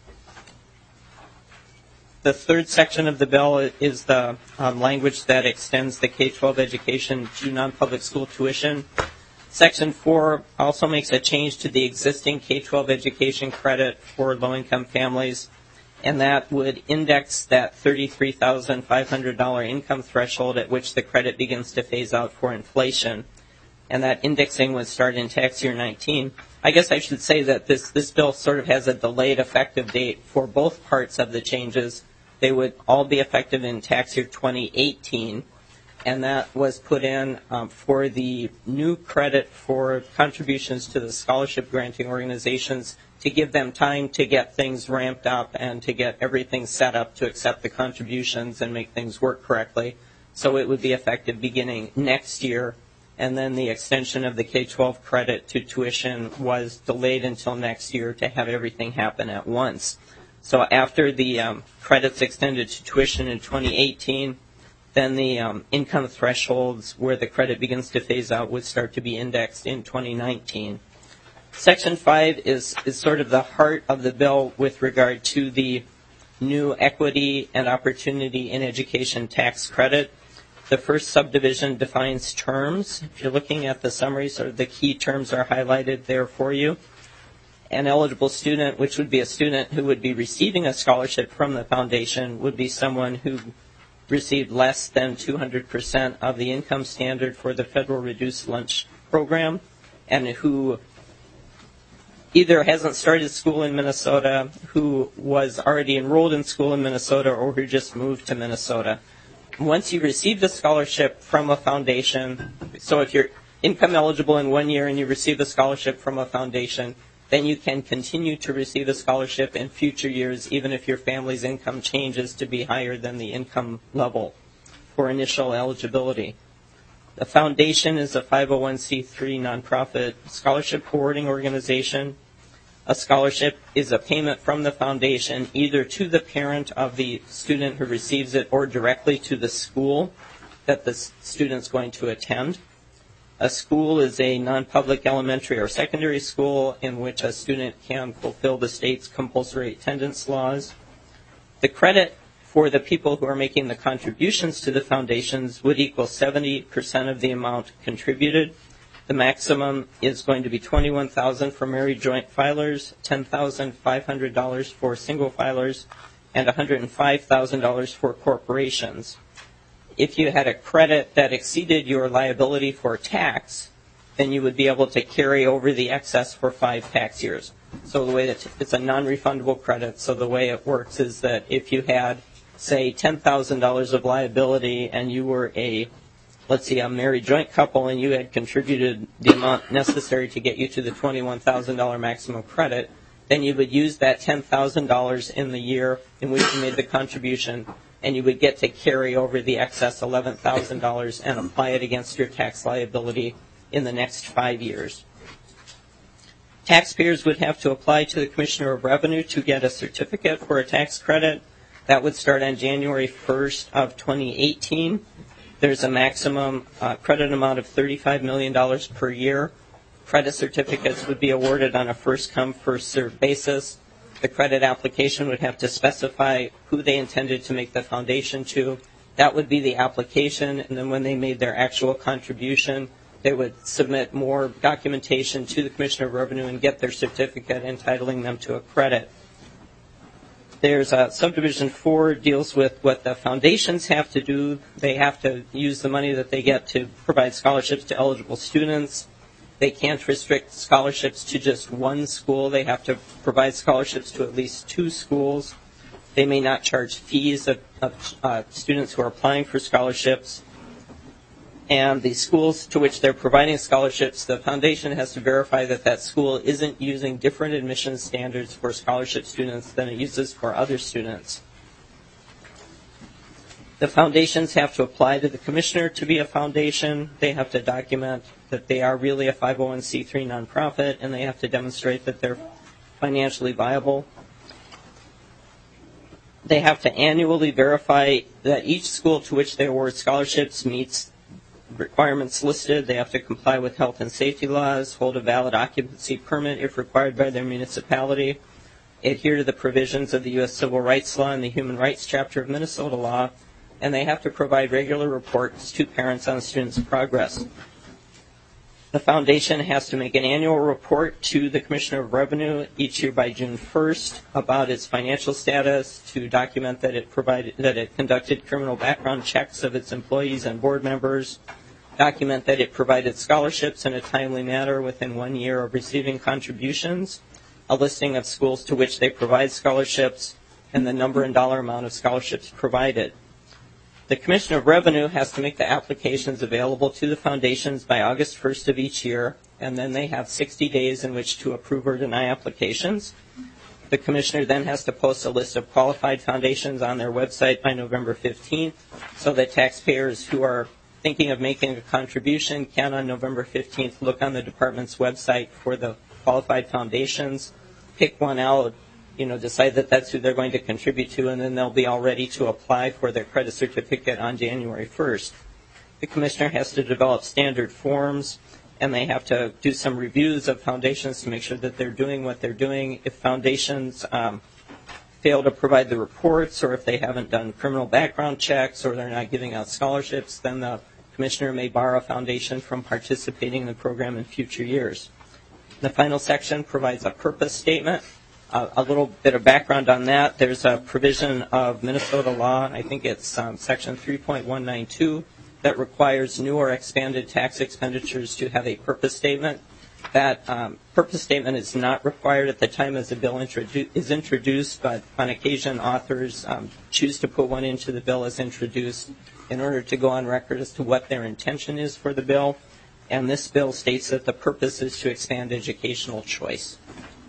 The third section of the bill is the um, language that extends the K twelve education to non-public school tuition. Section four also makes a change to the existing K twelve education credit for low-income families, and that would index that thirty-three thousand five hundred dollars income threshold at which the credit begins to phase out for inflation. And that indexing would start in tax year nineteen. I guess I should say that this, this bill sort of has a delayed effective date for both parts of the changes. They would all be effective in tax year twenty eighteen, and that was put in um, for the new credit for contributions to the scholarship granting organizations to give them time to get things ramped up and to get everything set up to accept the contributions and make things work correctly. So it would be effective beginning next year, and then the extension of the K twelve credit to tuition was delayed until next year to have everything happen at once. So after the um, credits extended to tuition in twenty eighteen, then the um, income thresholds where the credit begins to phase out would start to be indexed in twenty nineteen. Section five is, is sort of the heart of the bill with regard to the new equity and opportunity in education tax credit. The first subdivision defines terms. If you're looking at the summary, sort of the key terms are highlighted there for you. An eligible student, which would be a student who would be receiving a scholarship from the foundation, would be someone who received less than two hundred percent of the income standard for the federal reduced lunch program, and who either hasn't started school in Minnesota, who was already enrolled in school in Minnesota, or who just moved to Minnesota. Once you receive the scholarship from a foundation, so if you're income eligible in one year and you receive a scholarship from a foundation, then you can continue to receive a scholarship in future years, even if your family's income changes to be higher than the income level for initial eligibility. The foundation is a five oh one c three nonprofit scholarship awarding organization. A scholarship is a payment from the foundation either to the parent of the student who receives it or directly to the school that the student's going to attend. A school is a non-public elementary or secondary school in which a student can fulfill the state's compulsory attendance laws. The credit for the people who are making the contributions to the foundations would equal seventy percent of the amount contributed. The maximum is going to be twenty-one thousand dollars for married joint filers, ten thousand five hundred dollars for single filers, and one hundred five thousand dollars for corporations. If you had a credit that exceeded your liability for tax, then you would be able to carry over the excess for five tax years. So the way that it's a non-refundable credit, so the way it works is that if you had, say, ten thousand dollars of liability and you were a, let's see, a married joint couple and you had contributed the amount necessary to get you to the twenty-one thousand dollars maximum credit, then you would use that ten thousand dollars in the year in which you made the contribution, and you would get to carry over the excess eleven thousand dollars and apply it against your tax liability in the next five years. Taxpayers would have to apply to the Commissioner of Revenue to get a certificate for a tax credit. That would start on January first of twenty eighteen. There's a maximum uh, credit amount of thirty-five million dollars per year. Credit certificates would be awarded on a first-come, first-served basis. The credit application would have to specify who they intended to make the foundation to. That would be the application, and then when they made their actual contribution, they would submit more documentation to the Commissioner of Revenue and get their certificate entitling them to a credit. There's a subdivision four deals with what the foundations have to do. They have to use the money that they get to provide scholarships to eligible students. They can't restrict scholarships to just one school. They have to provide scholarships to at least two schools. They may not charge fees of, of uh, students who are applying for scholarships. And the schools to which they're providing scholarships, the foundation has to verify that that school isn't using different admissions standards for scholarship students than it uses for other students. The foundations have to apply to the commissioner to be a foundation. They have to document that they are really a five oh one c three nonprofit, and they have to demonstrate that they're financially viable. They have to annually verify that each school to which they award scholarships meets requirements listed. They have to comply with health and safety laws, hold a valid occupancy permit if required by their municipality, adhere to the provisions of the U S Civil Rights Law and the Human Rights Chapter of Minnesota Law, and they have to provide regular reports to parents on the students' progress. The foundation has to make an annual report to the Commissioner of Revenue each year by June first about its financial status, to document that it provided that it conducted criminal background checks of its employees and board members, document that it provided scholarships in a timely manner within one year of receiving contributions, a listing of schools to which they provide scholarships, and the number and dollar amount of scholarships provided. The Commissioner of Revenue has to make the applications available to the foundations by August first of each year, and then they have sixty days in which to approve or deny applications. The Commissioner then has to post a list of qualified foundations on their website by November fifteenth, so that taxpayers who are thinking of making a contribution can on November fifteenth look on the department's website for the qualified foundations, pick one out, you know, decide that that's who they're going to contribute to, and then they'll be all ready to apply for their credit certificate on January first. The Commissioner has to develop standard forms, and they have to do some reviews of foundations to make sure that they're doing what they're doing. If foundations um, fail to provide the reports, or if they haven't done criminal background checks, or they're not giving out scholarships, then the Commissioner may bar a foundation from participating in the program in future years. The final section provides a purpose statement. Uh, a little bit of background on that. There's a provision of Minnesota law, I think it's um, section three point one nine two, that requires new or expanded tax expenditures to have a purpose statement. That um, purpose statement is not required at the time as the bill introdu- is introduced, but on occasion authors um, choose to put one into the bill as introduced in order to go on record as to what their intention is for the bill. And this bill states that the purpose is to expand educational choice.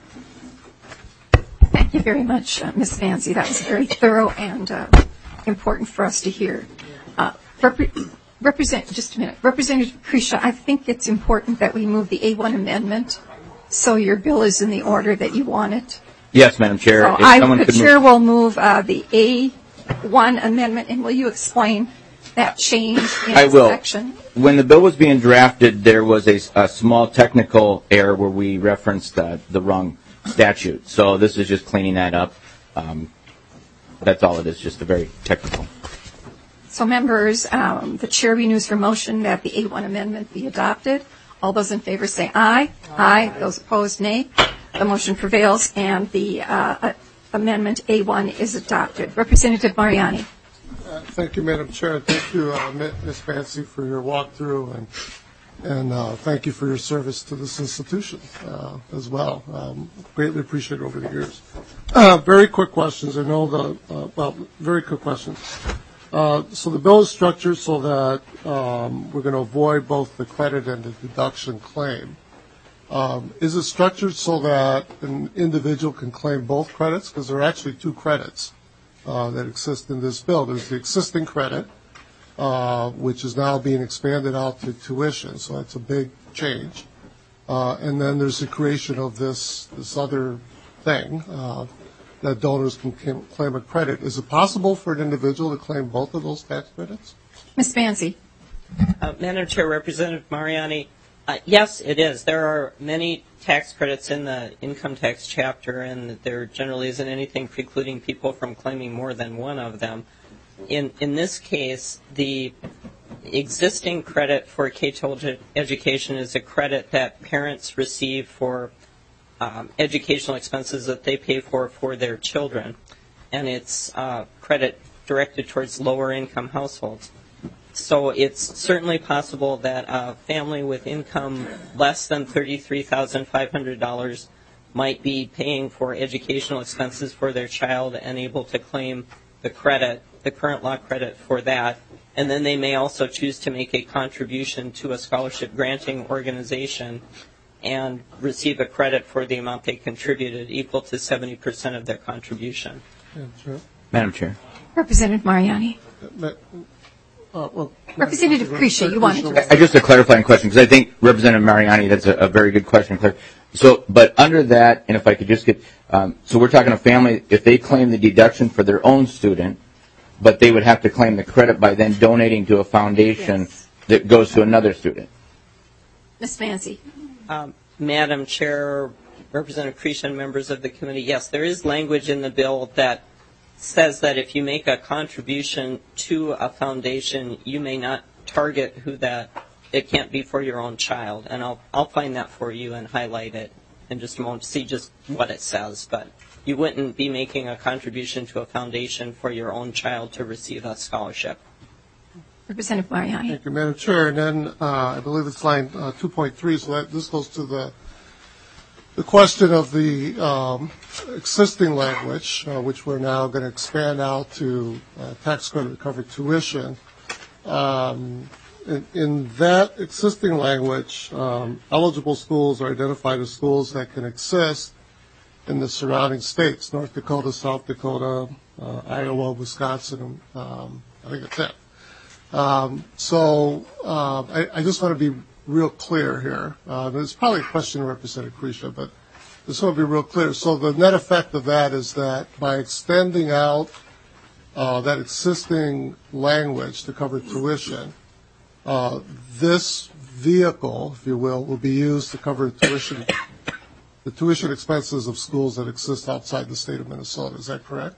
Thank you very much, uh, Miz Nancy. That was very thorough and uh, important for us to hear. Uh, rep- represent, just a minute. Representative Krisha, I think it's important that we move the A one amendment so your bill is in the order that you want it. Yes, Madam Chair. So if I, someone the could Chair move. will move uh, the A one amendment, and will you explain that change in I will. section? When the bill was being drafted, there was a, a small technical error where we referenced uh, the wrong statute. So this is just cleaning that up. Um, that's all it is, just a very technical. So members, um, the chair renews her motion that the A one amendment be adopted. All those in favor say aye. Aye. Aye. Those opposed, nay. The motion prevails, and the uh, amendment A one is adopted. Representative Mariani. Uh, thank you, Madam Chair. Thank you, uh, Miz Fancy, for your walkthrough, and and uh, thank you for your service to this institution uh, as well. Um, greatly appreciated over the years. Uh, very quick questions. I know the uh, well, very quick questions. Uh, so the bill is structured so that um, we're going to avoid both the credit and the deduction claim. Um, is it structured so that an individual can claim both credits? Because there are actually two credits uh, that exist in this bill. There's the existing credit, uh, which is now being expanded out to tuition, so that's a big change. Uh, and then there's the creation of this this other thing uh, that donors can claim a credit. Is it possible for an individual to claim both of those tax credits? Miz Fancy. Uh, Madam Chair, Representative Mariani, uh, yes, it is. There are many tax credits in the income tax chapter, and there generally isn't anything precluding people from claiming more than one of them. In in this case, the existing credit for K twelve education is a credit that parents receive for um, educational expenses that they pay for for their children, and it's uh, credit directed towards lower income households. So it's certainly possible that a family with income less than thirty-three thousand five hundred dollars might be paying for educational expenses for their child and able to claim the credit, the current law credit for that. And then they may also choose to make a contribution to a scholarship granting organization and receive a credit for the amount they contributed equal to seventy percent of their contribution. Madam Chair. Madam Chair. Representative Mariani. Uh, well, Representative Krisha, you wanted to. I, just a clarifying question, because I think Representative Mariani, that's a, a very good question. So, but under that, and if I could just get, um, so we're talking a family, if they claim the deduction for their own student, but they would have to claim the credit by then donating to a foundation yes. that goes to another student. Miz Fancy. Um, Madam Chair, Representative Krisha, and members of the committee, yes, there is language in the bill that says that if you make a contribution to a foundation, you may not target who that, it can't be for your own child. And I'll I'll find that for you and highlight it in just a moment to see just what it says. But you wouldn't be making a contribution to a foundation for your own child to receive a scholarship. Representative Mariani. Thank you, Madam Chair. And then uh, I believe it's line uh, two point three, so that this goes to the The question of the um, existing language, uh, which we're now going to expand out to uh, tax credit recovery tuition. Um, in, in that existing language, um, eligible schools are identified as schools that can exist in the surrounding states, North Dakota, South Dakota, uh, Iowa, Wisconsin, um, I think that's it. Um, so uh, I, I just want to be real clear here. Uh, there's probably a question to Representative Krisha, but I just want to be real clear. So the net effect of that is that by extending out uh, that existing language to cover tuition, uh, this vehicle, if you will, will be used to cover tuition, the tuition expenses of schools that exist outside the state of Minnesota. Is that correct?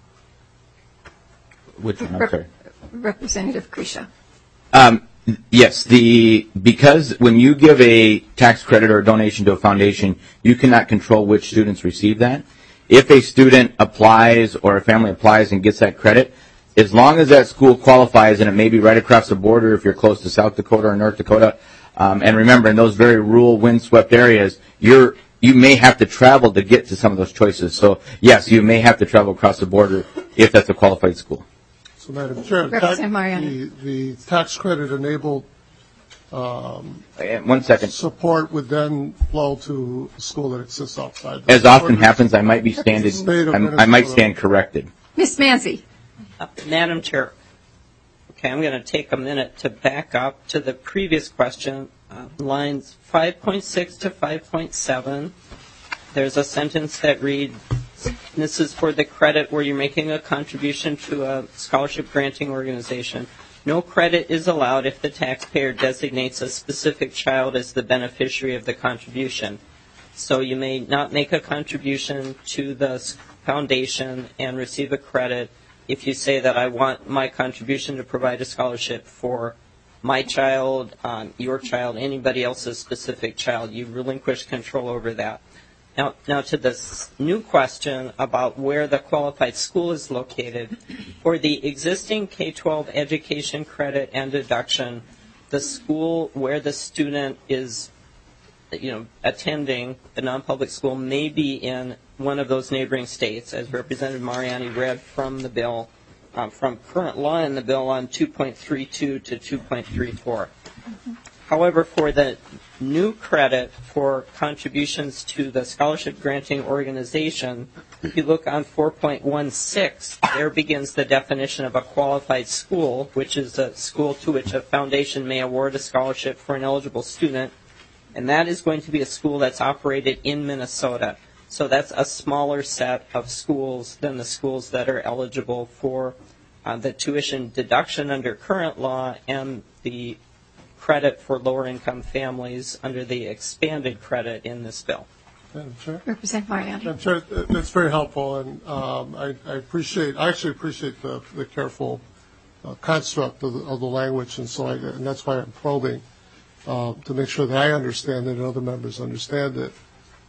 Which one? I'm sorry. Representative Krisha. Um, Yes, the because when you give a tax credit or a donation to a foundation, you cannot control which students receive that. If a student applies or a family applies and gets that credit, as long as that school qualifies, and it may be right across the border if you're close to South Dakota or North Dakota, um, and remember, in those very rural, windswept areas, you're you may have to travel to get to some of those choices. So, yes, you may have to travel across the border if that's a qualified school. So, Madam Chair, tax, the, the tax credit enabled um, one second support would then flow to a school that exists outside. As often happens, I might be standing. I might stand corrected. Miz Manzi. Uh, Madam Chair, okay, I'm going to take a minute to back up to the previous question, uh, lines five point six to five point seven. There's a sentence that reads, this is for the credit where you're making a contribution to a scholarship granting organization. No credit is allowed if the taxpayer designates a specific child as the beneficiary of the contribution. So you may not make a contribution to the foundation and receive a credit if you say that I want my contribution to provide a scholarship for my child, um, your child, anybody else's specific child. You relinquish control over that. Now, now to this new question about where the qualified school is located, for the existing K twelve education credit and deduction, the school where the student is, you know, attending the non-public school may be in one of those neighboring states, as Representative Mariani read from the bill, um, from current law in the bill on two point three two to two point three four. Mm-hmm. However, for the new credit for contributions to the scholarship granting organization, if you look on four point one six, there begins the definition of a qualified school, which is a school to which a foundation may award a scholarship for an eligible student. And that is going to be a school that's operated in Minnesota. So that's a smaller set of schools than the schools that are eligible for uh, the tuition deduction under current law and the credit for lower income families under the expanded credit in this bill. Madam Chair? Representative Mariani. Madam Chair, that's very helpful, and um, I, I appreciate, I actually appreciate the, the careful uh, construct of the, of the language, and so I, and that's why I'm probing uh, to make sure that I understand it and other members understand it.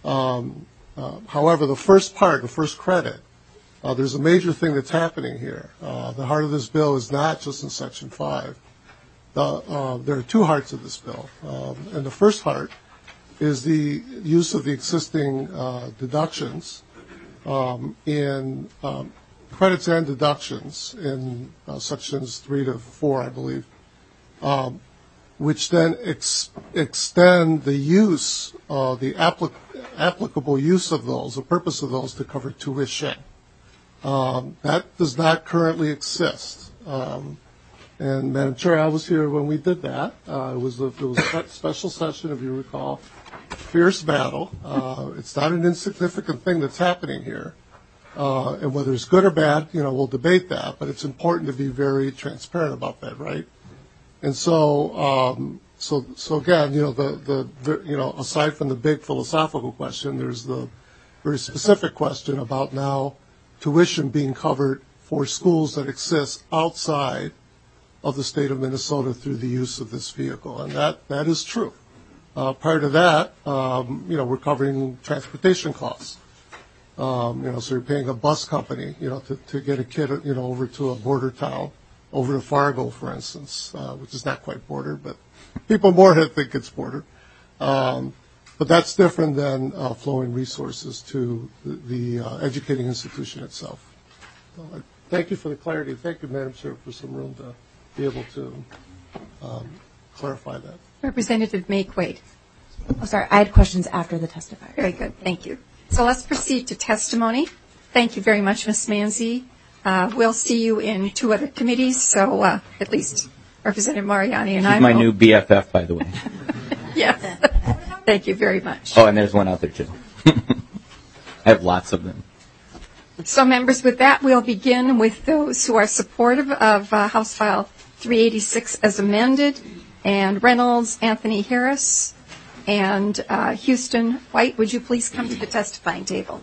Um, uh, however, the first part, the first credit, uh, there's a major thing that's happening here. Uh, the heart of this bill is not just in Section five. The, uh, there are two hearts of this bill, um, and the first heart is the use of the existing uh, deductions um, in um, credits and deductions in uh, sections three to four, I believe, um, which then ex- extend the use, uh, the applic- applicable use of those, the purpose of those to cover tuition. Um, that does not currently exist. Um, And, Madam Chair, I was here when we did that. Uh, it was a, it was a special session, if you recall, fierce battle. Uh, it's not an insignificant thing that's happening here. Uh, and whether it's good or bad, you know, we'll debate that. But it's important to be very transparent about that, right? And so, um, so, so again, you know, the, the, you know, aside from the big philosophical question, there's the very specific question about now tuition being covered for schools that exist outside of the state of Minnesota through the use of this vehicle, and that, that is true. Uh, prior to that, um, you know, we're covering transportation costs. Um, you know, so you're paying a bus company, you know, to, to get a kid, you know, over to a border town, over to Fargo, for instance, uh, which is not quite border, but people in Moorhead think it's border. Um, but that's different than uh, flowing resources to the, the uh, educating institution itself. So I thank you for the clarity. Thank you, Madam Chair, for some room to be able to um, clarify that. Representative Make-Wade. Oh, sorry, I had questions after the testifier. Very good, thank you. So let's proceed to testimony. Thank you very much, Miz Manzi. Uh, we'll see you in two other committees, so uh, at least Representative Mariani and She's I. my will... new B F F, by the way. Yes. Thank you very much. Oh, and there's one out there, too. I have lots of them. So, members, with that, we'll begin with those who are supportive of uh, House File three eighty-six as amended, and Reynolds, Anthony Harris, and uh, Houston White. Would you please come to the testifying table?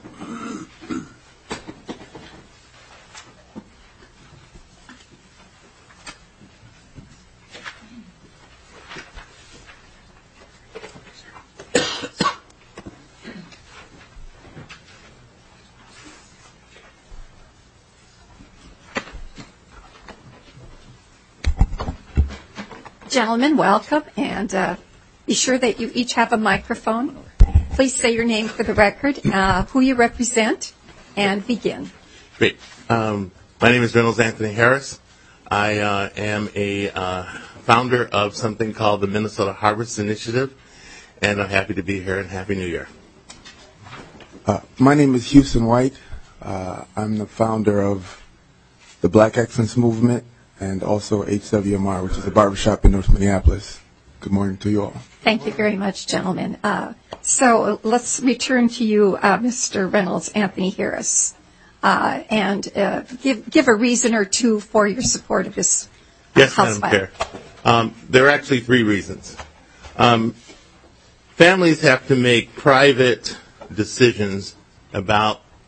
Gentlemen, welcome, and uh, be sure that you each have a microphone. Please say your name for the record, uh, who you represent, and begin. Great. Um, my name is Reynolds Anthony Harris. I uh, am a uh, founder of something called the Minnesota Harvest Initiative, and I'm happy to be here, and Happy New Year. Uh, my name is Houston White. Uh, I'm the founder of the Black Excellence Movement, and also H W M R, which is a barbershop in North Minneapolis. Good morning to you all. Thank you very much, gentlemen. Uh, so let's return to you, uh, Mister Reynolds, Anthony Harris, uh, and uh, give give a reason or two for your support of this uh, yes, House Madam file. Chair. Um, there are actually three reasons. Um, families have to make private decisions about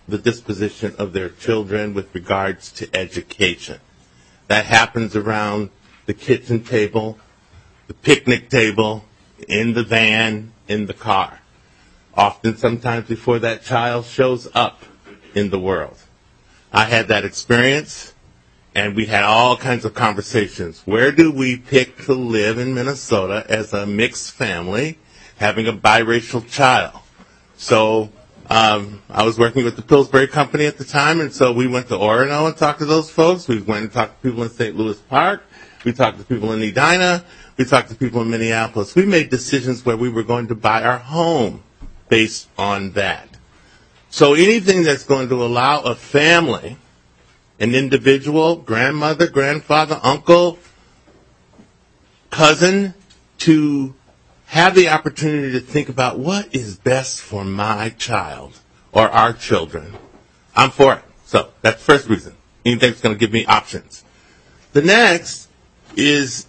the disposition of their children with regards to education. That happens around the kitchen table, the picnic table, in the van, in the car. Often, sometimes before that child shows up in the world. I had that experience, and we had all kinds of conversations. Where do we pick to live in Minnesota as a mixed family, having a biracial child? So um, I was working with the Pillsbury Company at the time, and so we went to Orono and talked to those folks. We went and talked to people in Saint Louis Park. We talked to people in Edina. We talked to people in Minneapolis. We made decisions where we were going to buy our home based on that. So anything that's going to allow a family, an individual, grandmother, grandfather, uncle, cousin, to have the opportunity to think about what is best for my child or our children, I'm for it. So that's the first reason. Anything that's going to give me options. The next is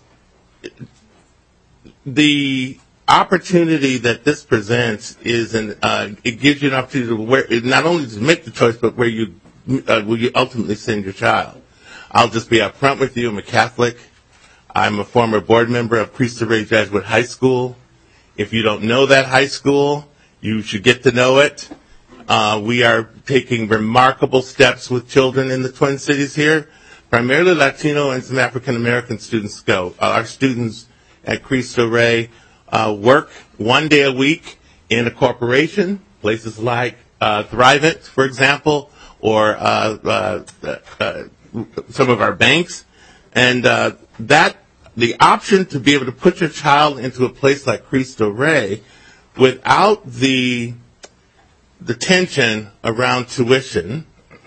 the opportunity that this presents is an uh, it gives you an opportunity to where not only to make the choice, but where you uh, will you ultimately send your child. I'll just be upfront with you. I'm a Catholic. I'm a former board member of Cristo Rey Jesuit High School. If you don't know that high school, you should get to know it. Uh, we are taking remarkable steps with children in the Twin Cities here. Primarily Latino and some African American students go. Uh, our students at Cristo Rey Uh, work one day a week in a corporation, places like uh, Thrivent, for example, or uh, uh, uh, some of our banks. And uh, that the option to be able to put your child into a place like Cristo Rey without the the tension around tuition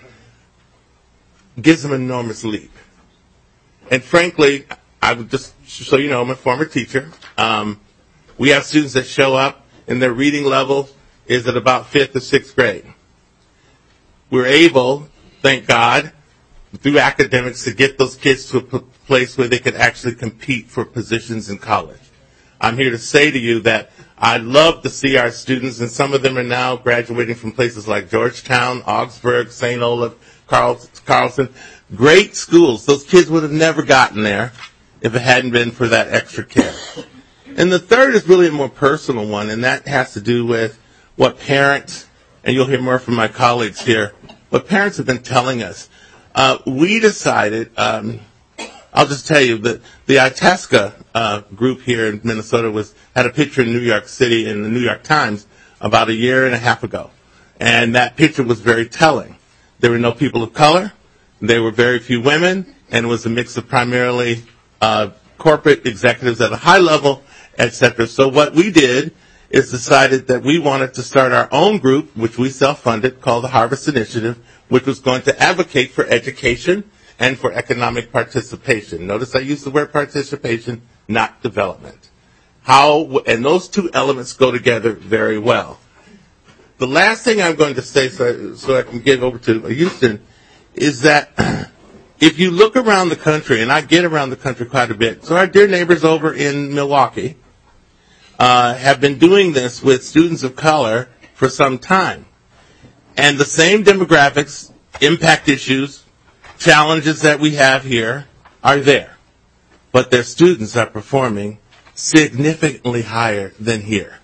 gives them an enormous leap. And frankly, I would just so you know, I'm a former teacher. Um, We have students that show up and their reading level is at about fifth or sixth grade. We're able, thank God, through academics to get those kids to a p- place where they could actually compete for positions in college. I'm here to say to you that I love to see our students, and some of them are now graduating from places like Georgetown, Augsburg, Saint Olaf, Carl- Carlson. Great schools. Those kids would have never gotten there if it hadn't been for that extra care. And the third is really a more personal one, and that has to do with what parents, and you'll hear more from my colleagues here, what parents have been telling us. Uh, we decided, um, I'll just tell you, that the Itasca uh, group here in Minnesota was had a picture in New York City in the New York Times about a year and a half ago. And that picture was very telling. There were no people of color. There were very few women, and it was a mix of primarily uh, corporate executives at a high level, et cetera. So what we did is decided that we wanted to start our own group, which we self-funded, called the Harvest Initiative, which was going to advocate for education and for economic participation. Notice I use the word participation, not development. How, and those two elements go together very well. The last thing I'm going to say, so, so I can get over to Houston, is that if you look around the country, and I get around the country quite a bit, so our dear neighbors over in Milwaukee uh, have been doing this with students of color for some time. And the same demographics, impact issues, challenges that we have here are there. But their students are performing significantly higher than here.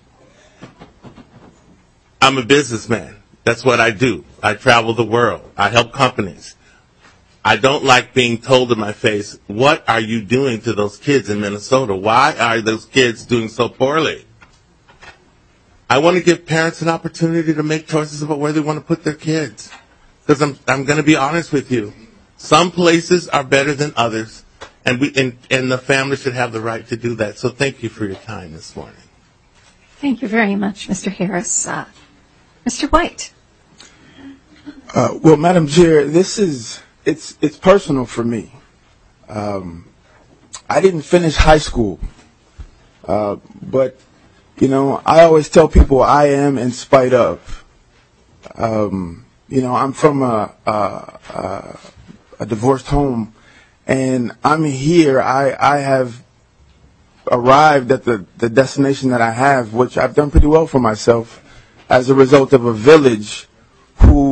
I'm a businessman. That's what I do. I travel the world. I help companies. I don't like being told in my face, what are you doing to those kids in Minnesota? Why are those kids doing so poorly? I want to give parents an opportunity to make choices about where they want to put their kids. Because I'm, I'm going to be honest with you. Some places are better than others, and, we, and, and the family should have the right to do that. So thank you for your time this morning. Thank you very much, Mister Harris. Uh, Mister White. Uh, well, Madam Chair, this is... It's it's personal for me. Um, I didn't finish high school, uh, but you know I always tell people I am in spite of. Um, you know I'm from a, a, a divorced home, and I'm here. I I have arrived at the, the destination that I have, which I've done pretty well for myself, as a result of a village who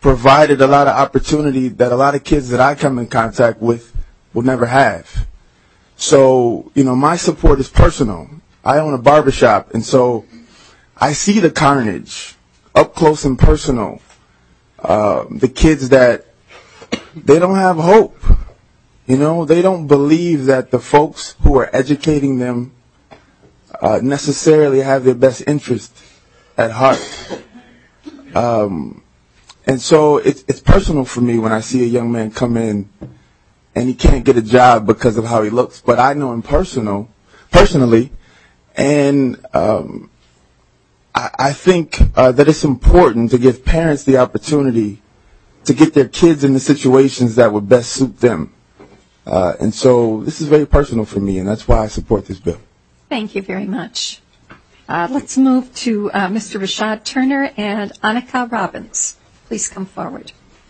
provided a lot of opportunity that a lot of kids that I come in contact with will never have. So, you know, my support is personal. I own a barbershop, and so I see the carnage up close and personal. Uh, the kids that, they don't have hope. You know, they don't believe that the folks who are educating them uh, necessarily have their best interest at heart. Um, and so it's, it's personal for me when I see a young man come in and he can't get a job because of how he looks. But I know him personal, personally, and um, I, I think uh, that it's important to give parents the opportunity to get their kids into situations that would best suit them. Uh, and so this is very personal for me, and that's why I support this bill. Thank you very much. Uh, let's move to uh, Mister Rashad Turner and Annika Robbins. Please come forward.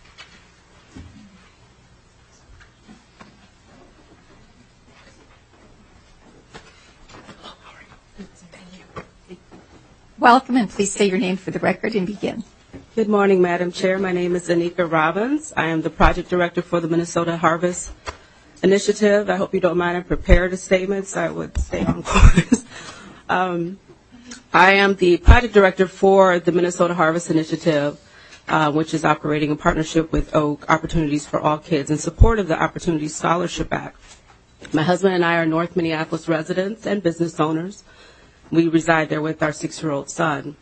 Welcome, and please say your name for the record and begin. Good morning, Madam Chair. My name is Anika Robbins. I am the project director for the Minnesota Harvest Initiative. I hope you don't mind I prepared a statement, so I would stay on course. um, I am the project director for the Minnesota Harvest Initiative, uh, which is operating in partnership with Oak Opportunities for All Kids in support of the Opportunity Scholarship Act. My husband and I are North Minneapolis residents and business owners. We reside there with our six-year-old son.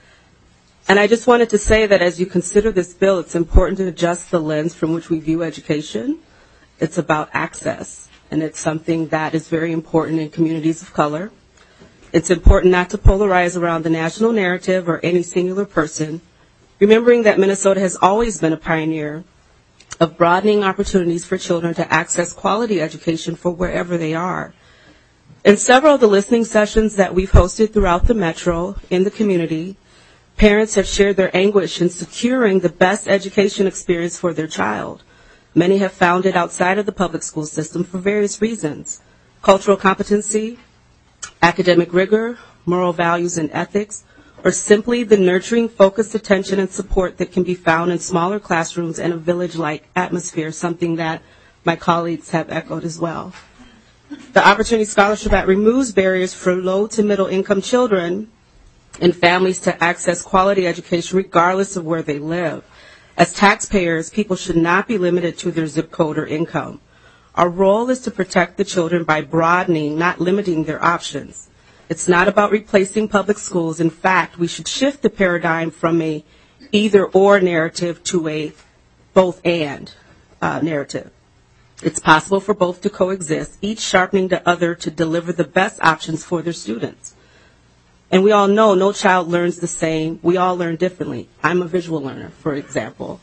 And I just wanted to say that as you consider this bill, it's important to adjust the lens from which we view education. It's about access, and it's something that is very important in communities of color. It's important not to polarize around the national narrative or any singular person, remembering that Minnesota has always been a pioneer of broadening opportunities for children to access quality education for wherever they are. In several of the listening sessions that we've hosted throughout the metro in the community, parents have shared their anguish in securing the best education experience for their child. Many have found it outside of the public school system for various reasons: cultural competency, academic rigor, moral values and ethics, or simply the nurturing, focused attention and support that can be found in smaller classrooms and a village-like atmosphere, something that my colleagues have echoed as well. The Opportunity Scholarship Act removes barriers for low to middle income children and families to access quality education regardless of where they live. As taxpayers, people should not be limited to their zip code or income. Our role is to protect the children by broadening, not limiting their options. It's not about replacing public schools. In fact, we should shift the paradigm from a either-or narrative to a both-and uh, narrative. It's possible for both to coexist, each sharpening the other to deliver the best options for their students. And we all know no child learns the same. We all learn differently. I'm a visual learner, for example.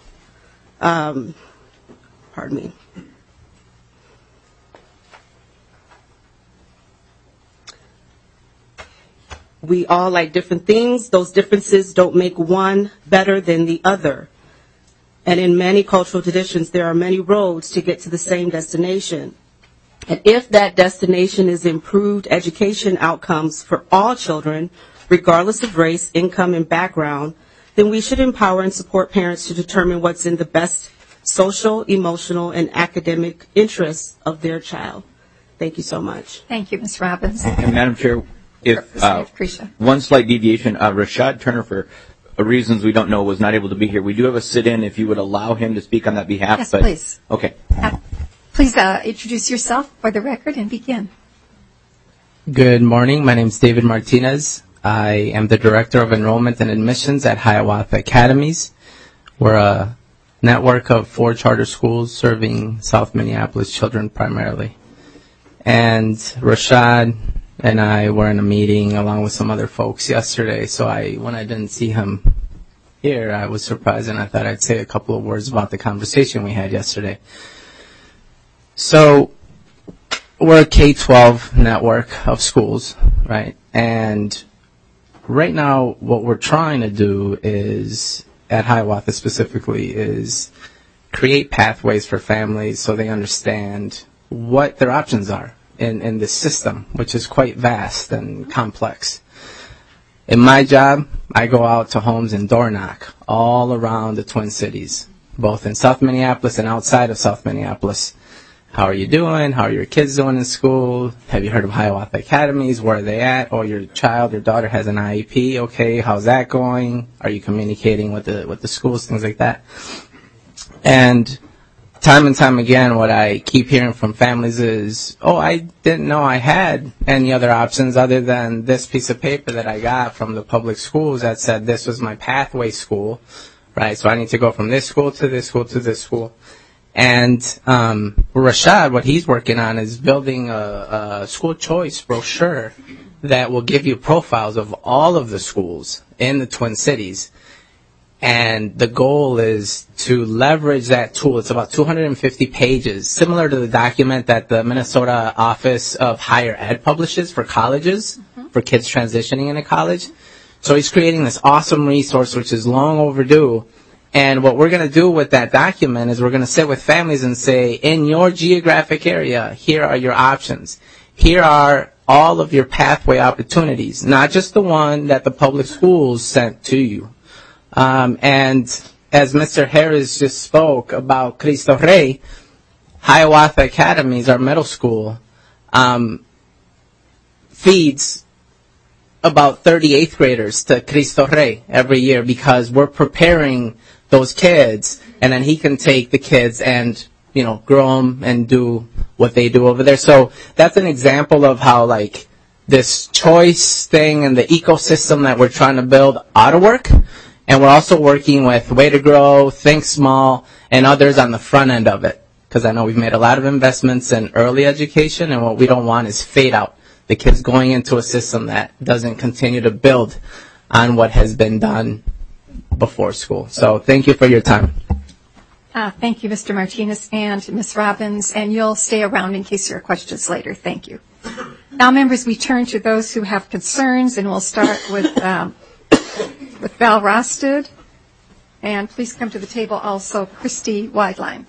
Um, pardon me. We all like different things. Those differences don't make one better than the other. And in many cultural traditions, there are many roads to get to the same destination. And if that destination is improved education outcomes for all children, regardless of race, income, and background, then we should empower and support parents to determine what's in the best social, emotional, and academic interests of their child. Thank you so much. Thank you, Miz Robbins. And Madam Chair, if uh, one slight deviation, uh, Rashad Turner, for reasons we don't know, was not able to be here. We do have a sit-in if you would allow him to speak on that behalf. Yes, but, please. Okay. Uh, please uh, introduce yourself for the record and begin. Good morning. My name is David Martinez. I am the Director of Enrollment and Admissions at Hiawatha Academies. We're a network of four charter schools serving South Minneapolis children primarily. And Rashad and I were in a meeting along with some other folks yesterday, so I, when I didn't see him here, I was surprised, and I thought I'd say a couple of words about the conversation we had yesterday. So we're a K twelve network of schools, right? And right now what we're trying to do is, at Hiawatha specifically, is create pathways for families so they understand what their options are in, in this system, which is quite vast and complex. In my job, I go out to homes and door knock all around the Twin Cities, both in South Minneapolis and outside of South Minneapolis. How are you doing? How are your kids doing in school? Have you heard of Hiawatha Academies? Where are they at? Or your child, your daughter has an I E P. Okay, how's that going? Are you communicating with the with the schools, things like that? And time and time again, what I keep hearing from families is, oh, I didn't know I had any other options other than this piece of paper that I got from the public schools that said this was my pathway school, right? So I need to go from this school to this school to this school. And um, Rashad, what he's working on is building a, a school choice brochure that will give you profiles of all of the schools in the Twin Cities. And the goal is to leverage that tool. It's about two hundred fifty pages, similar to the document that the Minnesota Office of Higher Ed publishes for colleges, mm-hmm. for kids transitioning into college. So he's creating this awesome resource, which is long overdue. And what we're going to do with that document is we're going to sit with families and say, in your geographic area, here are your options. Here are all of your pathway opportunities, not just the one that the public schools sent to you. Um, and as Mister Harris just spoke about Cristo Rey, Hiawatha Academies, our middle school, um, feeds about thirty eighth graders to Cristo Rey every year because we're preparing those kids, and then he can take the kids and, you know, grow them and do what they do over there. So that's an example of how, like, this choice thing and the ecosystem that we're trying to build ought to work. And we're also working with Way to Grow, Think Small, and others on the front end of it. Because I know we've made a lot of investments in early education, and what we don't want is fade out. The kids going into a system that doesn't continue to build on what has been done before school. So thank you for your time. Uh, thank you, Mister Martinez and Miz Robbins, and you'll stay around in case there are questions later. Thank you. Now, members, we turn to those who have concerns, and we'll start with um, with Val Rosted. And please come to the table also, Christy Wideline.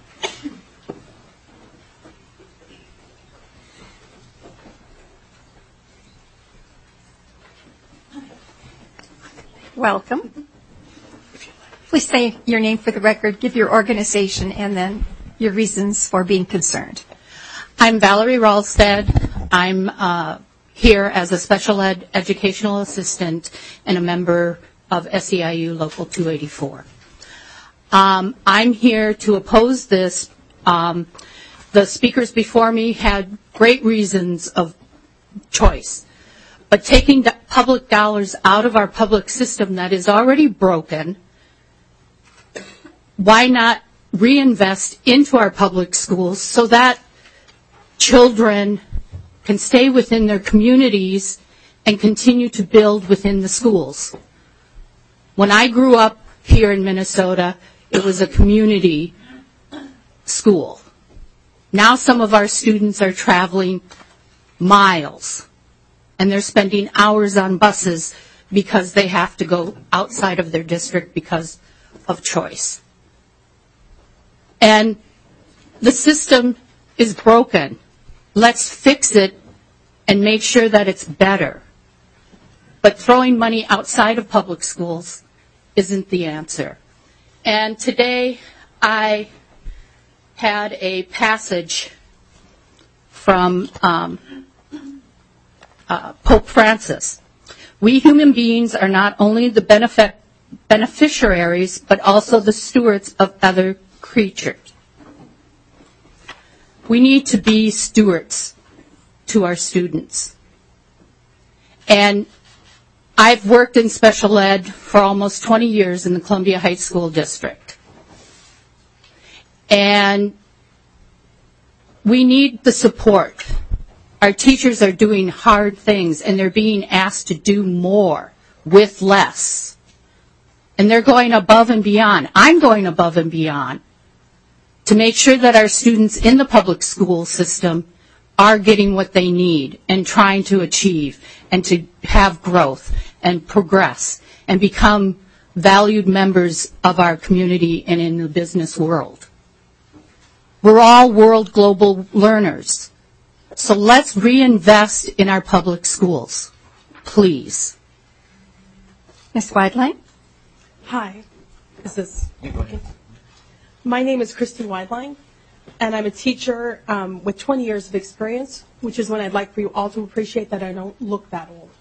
Welcome. Please say your name for the record, give your organization, and then your reasons for being concerned. I'm Valerie Ralstad. I'm uh, here as a special ed educational assistant and a member of S E I U Local two eighty-four. Um, I'm here to oppose this. Um, the speakers before me had great reasons of choice. But taking the public dollars out of our public system that is already broken, why not reinvest into our public schools so that children can stay within their communities and continue to build within the schools? When I grew up here in Minnesota, it was a community school. Now some of our students are traveling miles, and they're spending hours on buses because they have to go outside of their district because of choice. And the system is broken. Let's fix it and make sure that it's better. But throwing money outside of public schools isn't the answer. And today I had a passage from um, uh, Pope Francis. We human beings are not only the benefit, beneficiaries, but also the stewards of other creatures. We need to be stewards to our students. And I've worked in special ed for almost twenty years in the Columbia Heights School District. And we need the support. Our teachers are doing hard things, and they're being asked to do more with less. And they're going above and beyond. I'm going above and beyond to make sure that our students in the public school system are getting what they need and trying to achieve and to have growth and progress and become valued members of our community and in the business world. We're all world global learners. So let's reinvest in our public schools, please. Miz Weidlein? Hi. Is this? My name is Christy Weidlein, and I'm a teacher um, with twenty years of experience, which is when I'd like for you all to appreciate that I don't look that old.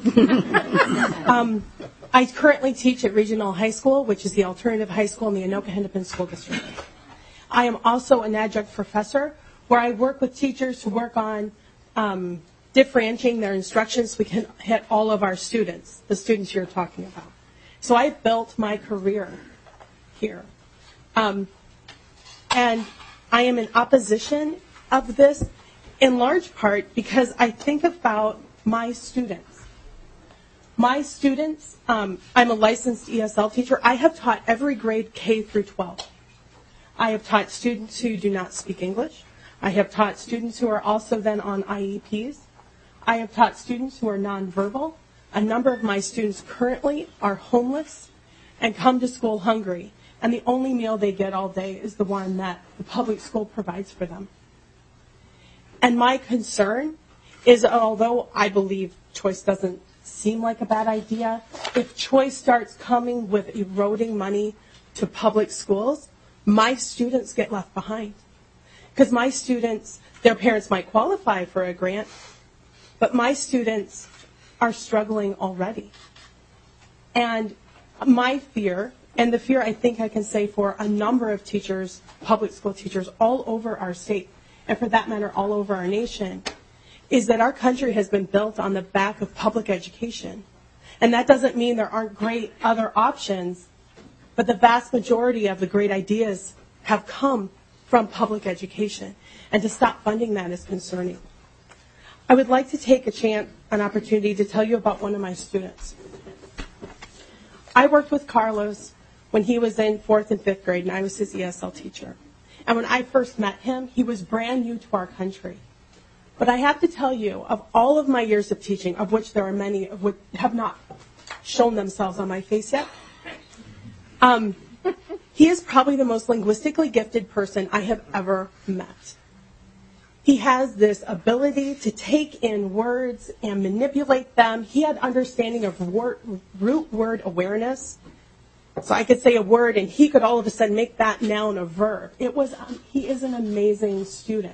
um, I currently teach at Regional High School, which is the alternative high school in the Anoka Hennepin School District. I am also an adjunct professor where I work with teachers to work on um, differentiating their instructions so we can hit all of our students, the students you're talking about. So I built my career here. Um, and I am in opposition of this in large part because I think about my students. My students, um, I'm a licensed E S L teacher. I have taught every grade K through twelve. I have taught students who do not speak English. I have taught students who are also then on I E Ps. I have taught students who are nonverbal. A number of my students currently are homeless and come to school hungry, and the only meal they get all day is the one that the public school provides for them. And my concern is, although I believe choice doesn't seem like a bad idea, if choice starts coming with eroding money to public schools, my students get left behind. Because my students, their parents might qualify for a grant, but my students are struggling already. And my fear, and the fear I think I can say for a number of teachers, public school teachers all over our state, and for that matter all over our nation, is that our country has been built on the back of public education. And that doesn't mean there aren't great other options, but the vast majority of the great ideas have come from public education. And to stop funding that is concerning. I would like to take a chance, an opportunity to tell you about one of my students. I worked with Carlos when he was in fourth and fifth grade, and I was his E S L teacher. And when I first met him, he was brand new to our country. But I have to tell you, of all of my years of teaching, of which there are many of which have not shown themselves on my face yet, um, he is probably the most linguistically gifted person I have ever met. He has this ability to take in words and manipulate them. He had understanding of word, root word awareness. So I could say a word and he could all of a sudden make that noun a verb. It was, um, he is an amazing student.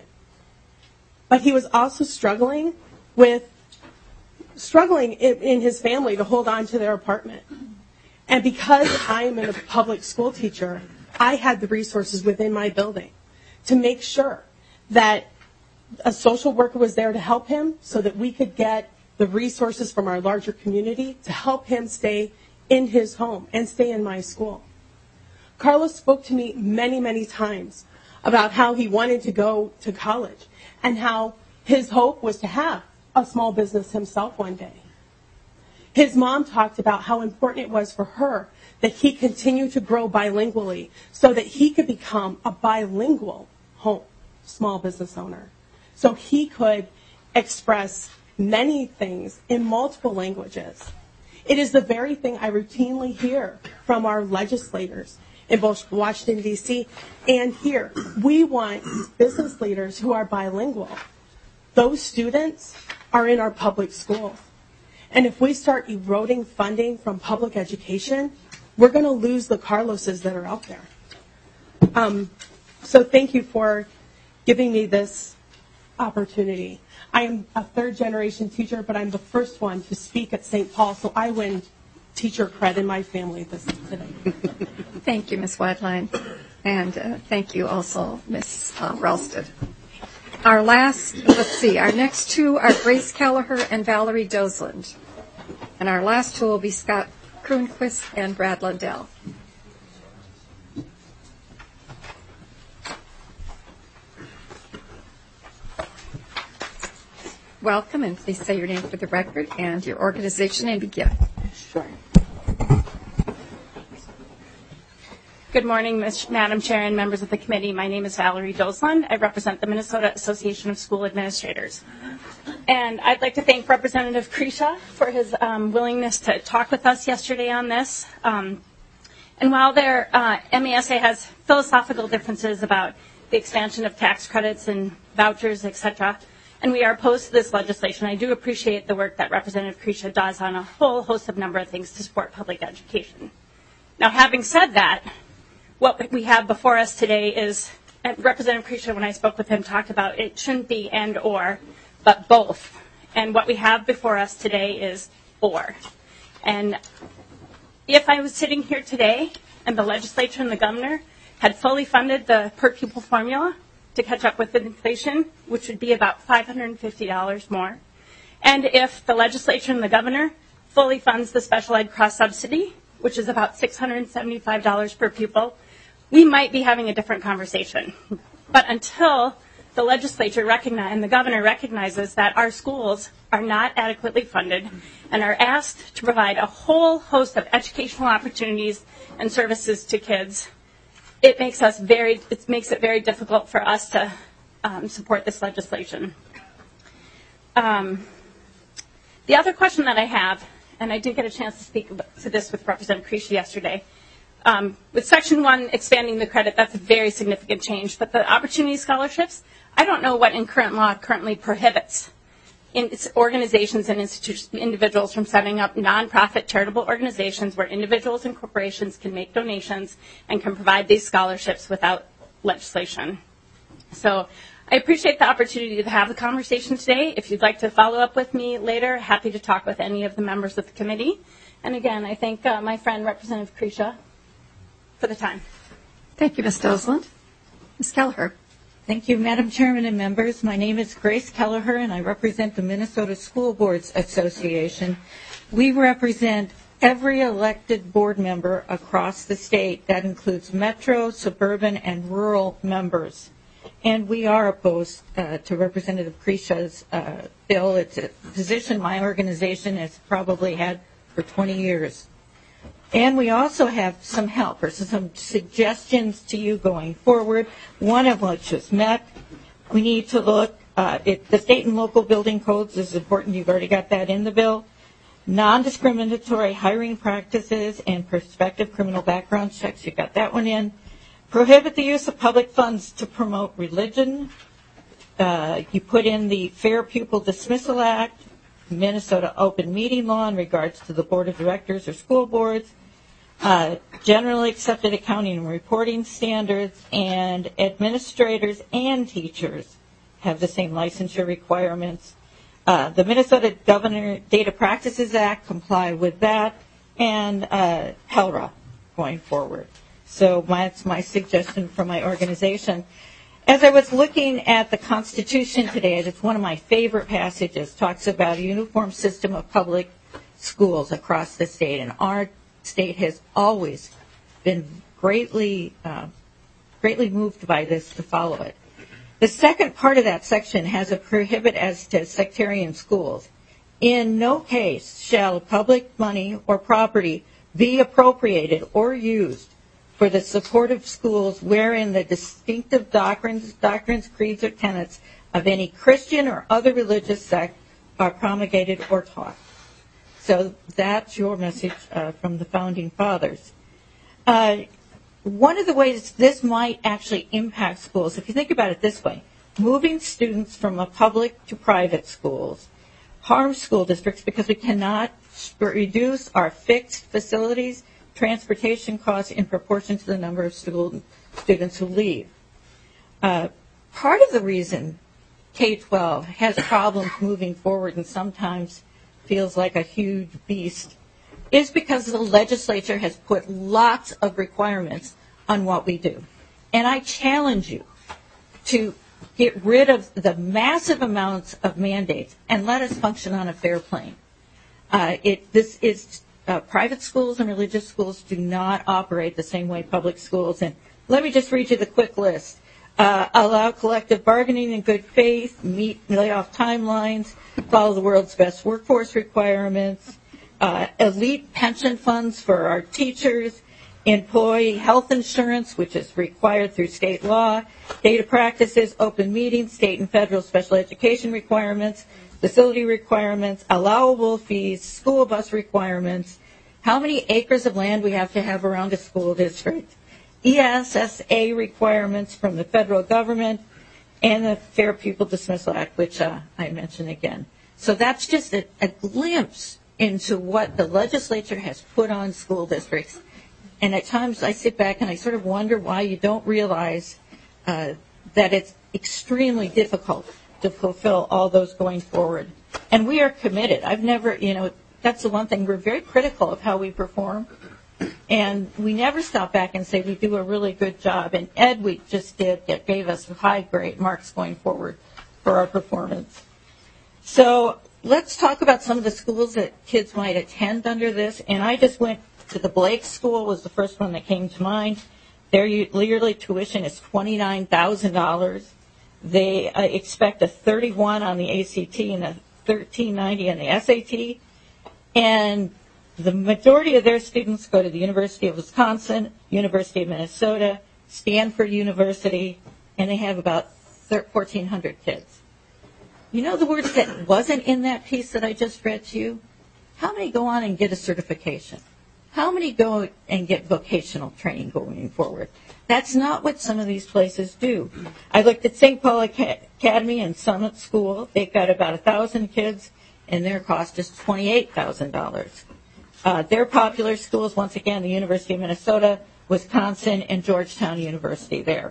But he was also struggling with, struggling in, in his family to hold on to their apartment. And because I'm a public school teacher, I had the resources within my building to make sure that a social worker was there to help him so that we could get the resources from our larger community to help him stay in his home and stay in my school. Carlos spoke to me many, many times about how he wanted to go to college and how his hope was to have a small business himself one day. His mom talked about how important it was for her that he continue to grow bilingually so that he could become a bilingual home small business owner. So he could express many things in multiple languages. It is the very thing I routinely hear from our legislators in both Washington, D C and here. We want business leaders who are bilingual. Those students are in our public schools. And if we start eroding funding from public education, we're going to lose the Carloses that are out there. Um, so thank you for giving me this opportunity. I am a third generation teacher, but I'm the first one to speak at Saint Paul, so I win teacher cred in my family this today. Thank you, Miz Weidlein. And uh, thank you also, Miz Uh, Ralston. Our last, let's see, our next two are Grace Kelleher and Valerie Dosland. And our last two will be Scott Kroonquist and Brad Lundell. Welcome, and please say your name for the record and your organization and begin. Sure. Good morning, Miz Madam Chair and members of the committee. My name is Valerie Dosland. I represent the Minnesota Association of School Administrators. And I'd like to thank Representative Kresha for his um, willingness to talk with us yesterday on this. Um, and while their uh, M A S A has philosophical differences about the expansion of tax credits and vouchers, et cetera, and we are opposed to this legislation. I do appreciate the work that Representative Krisha does on a whole host of number of things to support public education. Now, having said that, what we have before us today is, and Representative Krisha, when I spoke with him, talked about it shouldn't be and or, but both. And what we have before us today is or. And if I was sitting here today and the legislature and the governor had fully funded the per pupil formula to catch up with inflation, which would be about five hundred fifty dollars more, and if the legislature and the governor fully funds the special ed cross subsidy, which is about six hundred seventy-five dollars per pupil, we might be having a different conversation. But until the legislature recognize, and the governor recognizes that our schools are not adequately funded and are asked to provide a whole host of educational opportunities and services to kids, it makes us very, it makes it very difficult for us to um, support this legislation. Um, the other question that I have, and I did get a chance to speak to this with Representative Krisha yesterday, um, with Section one expanding the credit, that's a very significant change. But the opportunity scholarships, I don't know what in current law currently prohibits in its organizations and institutions, individuals from setting up nonprofit charitable organizations where individuals and corporations can make donations and can provide these scholarships without legislation. So I appreciate the opportunity to have the conversation today. If you'd like to follow up with me later, happy to talk with any of the members of the committee. And again, I thank uh, my friend Representative Krisha for the time. Thank you, Miz Dosland. Miz Kelleher. Thank you, Madam Chairman and members. My name is Grace Kelleher, and I represent the Minnesota School Boards Association. We represent every elected board member across the state. That includes metro, suburban, and rural members. And we are opposed uh, to Representative Krisha's uh, bill. It's a position my organization has probably had for twenty years. And we also have some help or some suggestions to you going forward, one of which was met. We need to look uh, at the state and local building codes is important. You've already got that in the bill. Non-discriminatory hiring practices and prospective criminal background checks. You've got that one in. Prohibit the use of public funds to promote religion. Uh, you put in the Fair Pupil Dismissal Act, Minnesota Open Meeting Law in regards to the board of directors or school boards, uh, generally accepted accounting and reporting standards, and administrators and teachers have the same licensure requirements. Uh, the Minnesota Governor Data Practices Act comply with that, and uh, H L R A going forward. So that's my suggestion from my organization. As I was looking at the Constitution today, it's one of my favorite passages, talks about a uniform system of public schools across the state, and our state has always been greatly, uh, greatly moved by this to follow it. The second part of that section has a prohibit as to sectarian schools. In no case shall public money or property be appropriated or used for the support of schools wherein the distinctive doctrines, doctrines, creeds, or tenets of any Christian or other religious sect are promulgated or taught. So that's your message uh, from the Founding Fathers. Uh, one of the ways this might actually impact schools, if you think about it this way, moving students from a public to private schools harms school districts because we cannot reduce our fixed facilities transportation costs in proportion to the number of student, students who leave. Uh, part of the reason K twelve has problems moving forward and sometimes feels like a huge beast is because the legislature has put lots of requirements on what we do. And I challenge you to get rid of the massive amounts of mandates and let us function on a fair plane. Uh, it, this is Uh, private schools and religious schools do not operate the same way public schools. And let me just read you the quick list. Uh, allow collective bargaining in good faith, meet layoff timelines, follow the world's best workforce requirements, uh, elite pension funds for our teachers, employee health insurance, which is required through state law, data practices, open meetings, state and federal special education requirements, facility requirements, allowable fees, school bus requirements, how many acres of land we have to have around a school district, E S S A requirements from the federal government, and the Fair Pupil Dismissal Act, which uh, I mentioned again. So that's just a, a glimpse into what the legislature has put on school districts. And at times I sit back and I sort of wonder why you don't realize uh, that it's extremely difficult to fulfill all those going forward. And we are committed. I've never, you know, that's the one thing. We're very critical of how we perform. And we never stop back and say we do a really good job. And Ed, we just did, that gave us high grade marks going forward for our performance. So let's talk about some of the schools that kids might attend under this. And I just went to the Blake School, was the first one that came to mind. Their yearly tuition is twenty-nine thousand dollars. They uh, expect a thirty-one on the A C T and a thirteen ninety on the S A T. And the majority of their students go to the University of Wisconsin, University of Minnesota, Stanford University, and they have about fourteen hundred kids. You know the words that wasn't in that piece that I just read to you? How many go on and get a certification? How many go and get vocational training going forward? That's not what some of these places do. I looked at Saint Paul Academy and Summit School. They've got about one thousand kids, and their cost is twenty-eight thousand dollars. Uh, their popular schools, once again, the University of Minnesota, Wisconsin, and Georgetown University there.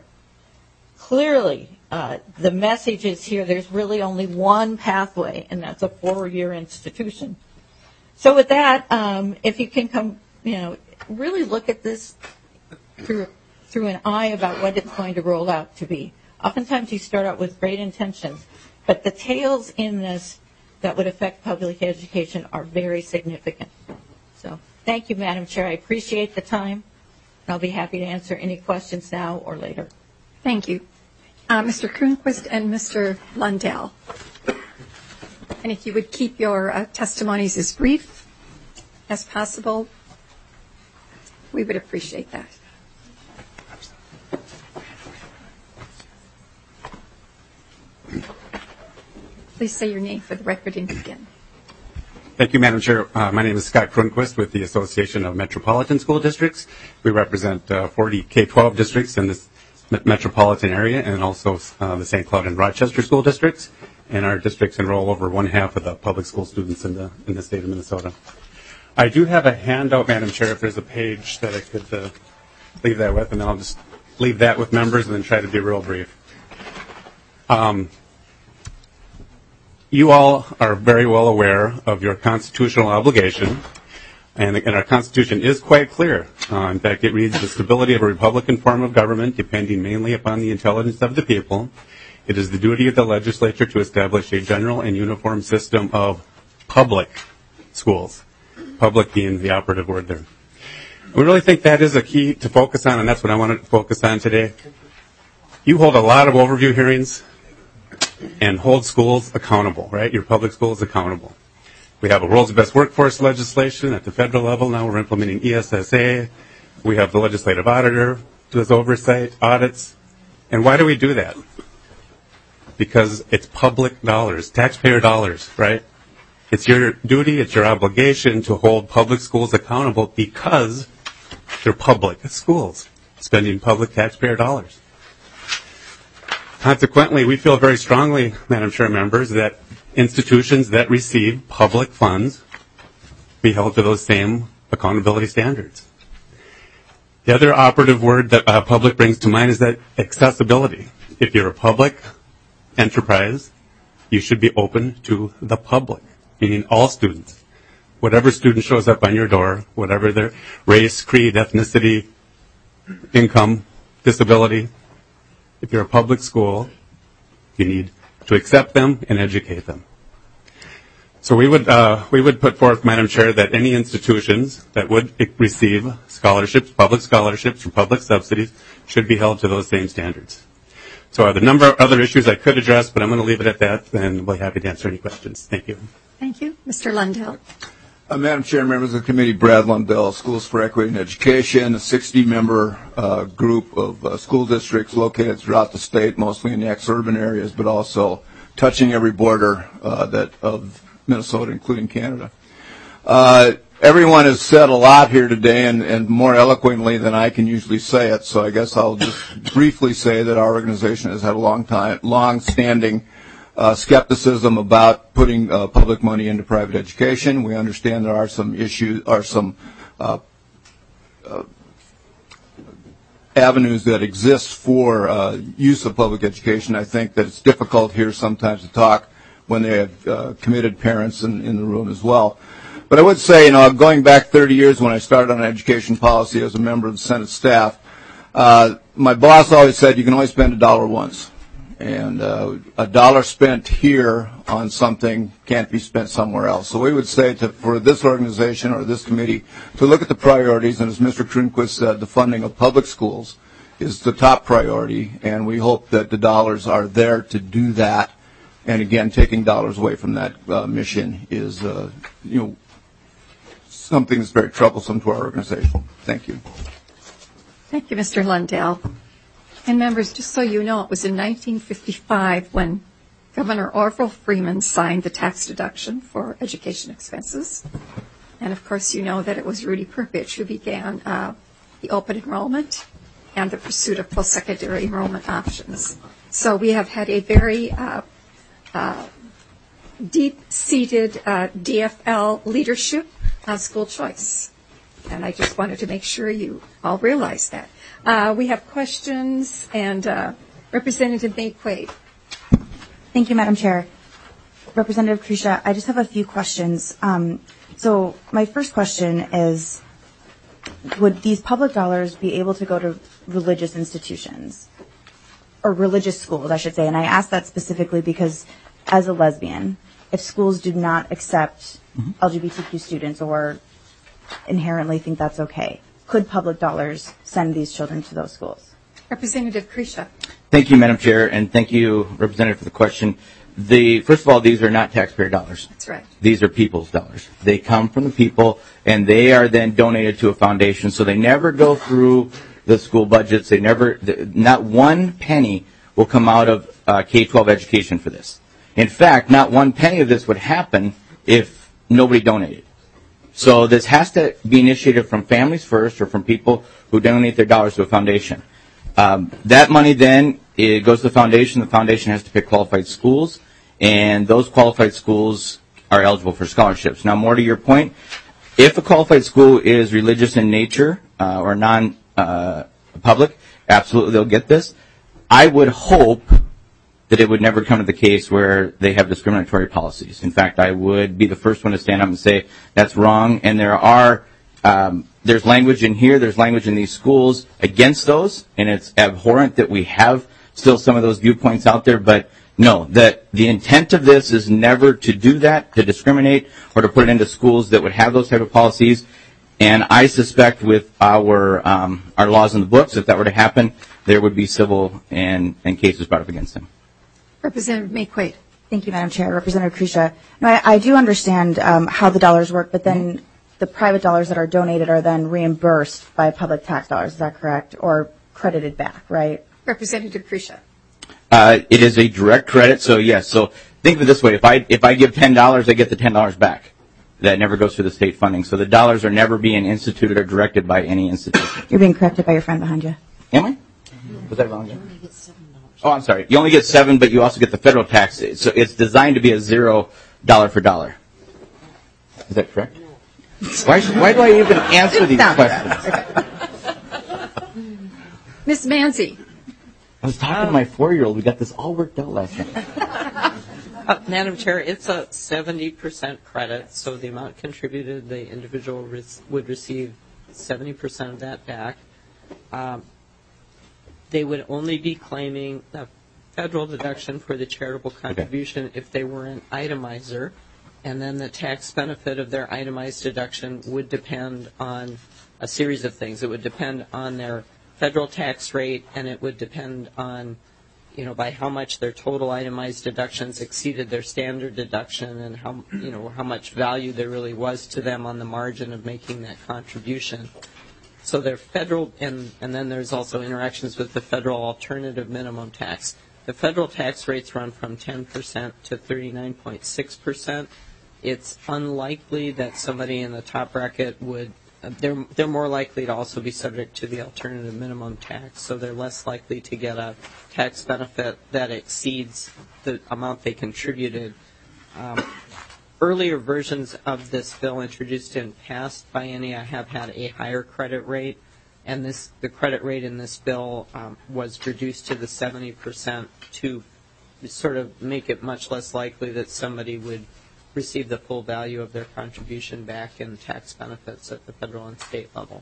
Clearly, uh, the message is here, there's really only one pathway, and that's a four-year institution. So with that, um, if you can come, you know, really look at this through through an eye about what it's going to roll out to be. Oftentimes you start out with great intentions, but the tails in this that would affect public education are very significant. So thank you, Madam Chair. I appreciate the time. I'll be happy to answer any questions now or later. Thank you. Uh, Mister Kronquist and Mister Lundell. And if you would keep your uh, testimonies as brief as possible, we would appreciate that. Please say your name for the record and begin. Thank you, Madam Chair. Uh, my name is Scott Kronquist with the Association of Metropolitan School Districts. We represent uh, forty K twelve districts in this metropolitan area and also uh, the Saint Cloud and Rochester school districts. And our districts enroll over one half of the public school students in the in the state of Minnesota. I do have a handout, Madam Chair, if there's a page that I could uh, leave that with, and then I'll just leave that with members and then try to be real brief. Um, you all are very well aware of your constitutional obligation, and, and our Constitution is quite clear. Uh, in fact, it reads, the stability of a Republican form of government depending mainly upon the intelligence of the people. It is the duty of the legislature to establish a general and uniform system of public schools, public being the operative word there. We really think that is a key to focus on, and that's what I wanted to focus on today. You hold a lot of overview hearings and hold schools accountable, right? Your public schools accountable. We have a world's best workforce legislation at the federal level. Now we're implementing E S S A. We have the legislative auditor does oversight, audits. And why do we do that? Because it's public dollars, taxpayer dollars, right? It's your duty, it's your obligation to hold public schools accountable because they're public schools, spending public taxpayer dollars. Consequently, we feel very strongly, Madam Chair members, that institutions that receive public funds be held to those same accountability standards. The other operative word that uh, public brings to mind is that accessibility. If you're a public enterprise, you should be open to the public, meaning all students. Whatever student shows up on your door, whatever their race, creed, ethnicity, income, disability, if you're a public school, you need to accept them and educate them. So we would uh, we would put forth, Madam Chair, that any institutions that would receive scholarships, public scholarships or public subsidies, should be held to those same standards. So there are a number of other issues I could address, but I'm going to leave it at that, and I'll be happy to answer any questions. Thank you. Thank you. Mister Lundell. Uh, Madam Chair, members of the committee, Brad Lundell, Schools for Equity and Education, a sixty-member uh, group of uh, school districts located throughout the state, mostly in the ex-urban areas, but also touching every border uh, that of Minnesota, including Canada. Uh, everyone has said a lot here today, and, and more eloquently than I can usually say it. So I guess I'll just briefly say that our organization has had a long time, long-standing uh, skepticism about putting uh, public money into private education. We understand there are some issues, are some uh, uh, avenues that exist for uh, use of public education. I think that it's difficult here sometimes to talk when they have uh, committed parents in, in the room as well. But I would say, you know, going back thirty years when I started on education policy as a member of the Senate staff, uh, my boss always said you can only spend a dollar once. And uh, a dollar spent here on something can't be spent somewhere else. So we would say to, for this organization or this committee to look at the priorities, and as Mister Kronquist said, the funding of public schools is the top priority, and we hope that the dollars are there to do that. And again, taking dollars away from that uh, mission is, uh, you know, something that's very troublesome to our organization. Thank you. Thank you, Mister Lundell. And members, just so you know, it was in nineteen fifty-five when Governor Orville Freeman signed the tax deduction for education expenses. And of course, you know that it was Rudy Perpich who began uh, the open enrollment and the pursuit of post-secondary enrollment options. So we have had a very uh, uh, deep-seated uh, D F L leadership on school choice. And I just wanted to make sure you all realize that. Uh, we have questions, and uh, Representative May Quaid. Thank you, Madam Chair. Representative Krisha, I just have a few questions. Um, so my first question is, would these public dollars be able to go to religious institutions? Or religious schools, I should say. And I ask that specifically because as a lesbian, if schools do not accept mm-hmm. L G B T Q students or inherently think that's okay, could public dollars send these children to those schools? Representative Krisha. Thank you, Madam Chair, and thank you, Representative, for the question. The first of all, these are not taxpayer dollars. That's right. These are people's dollars. They come from the people, and they are then donated to a foundation, so they never go through the school budgets. They never, not one penny will come out of uh, K twelve education for this. In fact, not one penny of this would happen if nobody donated. So this has to be initiated from families first or from people who donate their dollars to a foundation. Um, that money then it goes to the foundation. The foundation has to pick qualified schools, and those qualified schools are eligible for scholarships. Now, more to your point, if a qualified school is religious in nature uh, or non-public, uh, absolutely they'll get this. I would hope that it would never come to the case where they have discriminatory policies. In fact, I would be the first one to stand up and say that's wrong, and there are um, there's language in here, there's language in these schools against those, and it's abhorrent that we have still some of those viewpoints out there, but no, that the intent of this is never to do that, to discriminate, or to put it into schools that would have those type of policies. And I suspect with our um, our laws in the books, if that were to happen, there would be civil and, and cases brought up against them. Representative May Quaid. Thank you, Madam Chair. Representative Krisha. No, I, I do understand um, how the dollars work, but then the private dollars that are donated are then reimbursed by public tax dollars. Is that correct? Or credited back, right? Representative Krisha. Uh, it is a direct credit, so yes. So think of it this way: if I if I give ten dollars, I get the ten dollars back. That never goes through the state funding. So the dollars are never being instituted or directed by any institution. You're being corrected by your friend behind you. Am I? Was that wrong? Oh, I'm sorry. You only get seven, but you also get the federal tax. So it's designed to be a zero dollar for dollar. Is that correct? Why, why do I even answer these questions? Miz Manzi. I was talking um, to my four-year-old. We got this all worked out last night. Uh, Madam Chair, it's a seventy percent credit, so the amount contributed, the individual re- would receive seventy percent of that back. Um, they would only be claiming the federal deduction for the charitable contribution okay. if they were an itemizer, and then the tax benefit of their itemized deduction would depend on a series of things. It would depend on their federal tax rate, and it would depend on, you know, by how much their total itemized deductions exceeded their standard deduction, and how, you know, how much value there really was to them on the margin of making that contribution. So their federal, and, and then there's also interactions with the federal alternative minimum tax. The federal tax rates run from ten percent to thirty-nine point six percent. it's unlikely that somebody in the top bracket would, uh, they're, they're more likely to also be subject to the alternative minimum tax, so they're less likely to get a tax benefit that exceeds the amount they contributed. Um, earlier versions of this bill introduced in past biennia have had a higher credit rate, and this the credit rate in this bill um, was reduced to the seventy percent to sort of make it much less likely that somebody would receive the full value of their contribution back in tax benefits at the federal and state level.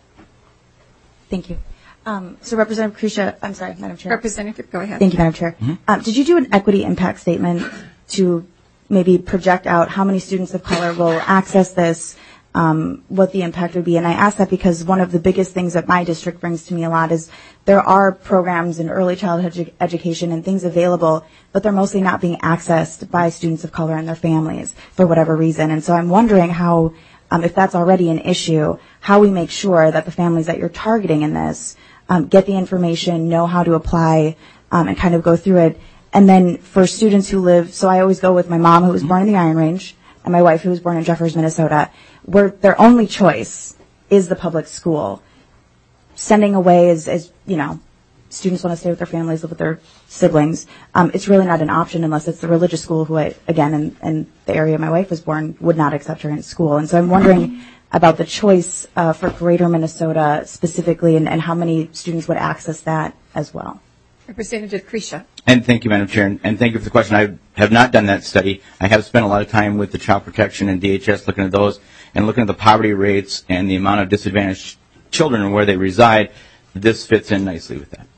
Thank you. Um, so Representative Crucia, I'm sorry, Madam Chair. Representative, go ahead. Thank you, Madam Chair. Mm-hmm. Um, did you do an equity impact statement to maybe project out how many students of color will access this, um, what the impact would be? And I ask that because one of the biggest things that my district brings to me a lot is there are programs in early childhood edu- education and things available, but they're mostly not being accessed by students of color and their families for whatever reason. And so I'm wondering how, um, if that's already an issue, how we make sure that the families that you're targeting in this um, get the information, know how to apply, um, and kind of go through it. And then for students who live, so I always go with my mom who was born in the Iron Range and my wife who was born in Jeffers, Minnesota, where their only choice is the public school. Sending away as, as you know, students want to stay with their families, live with their siblings. Um, it's really not an option unless it's the religious school who, I, again, in, in the area my wife was born, would not accept her in school. And so I'm wondering about the choice uh, for Greater Minnesota specifically and, and how many students would access that as well. Representative Crucia. And thank you, Madam Chair, and, and thank you for the question. I have not done that study. I have spent a lot of time with the Child Protection and D H S looking at those and looking at the poverty rates and the amount of disadvantaged children and where they reside. This fits in nicely with that.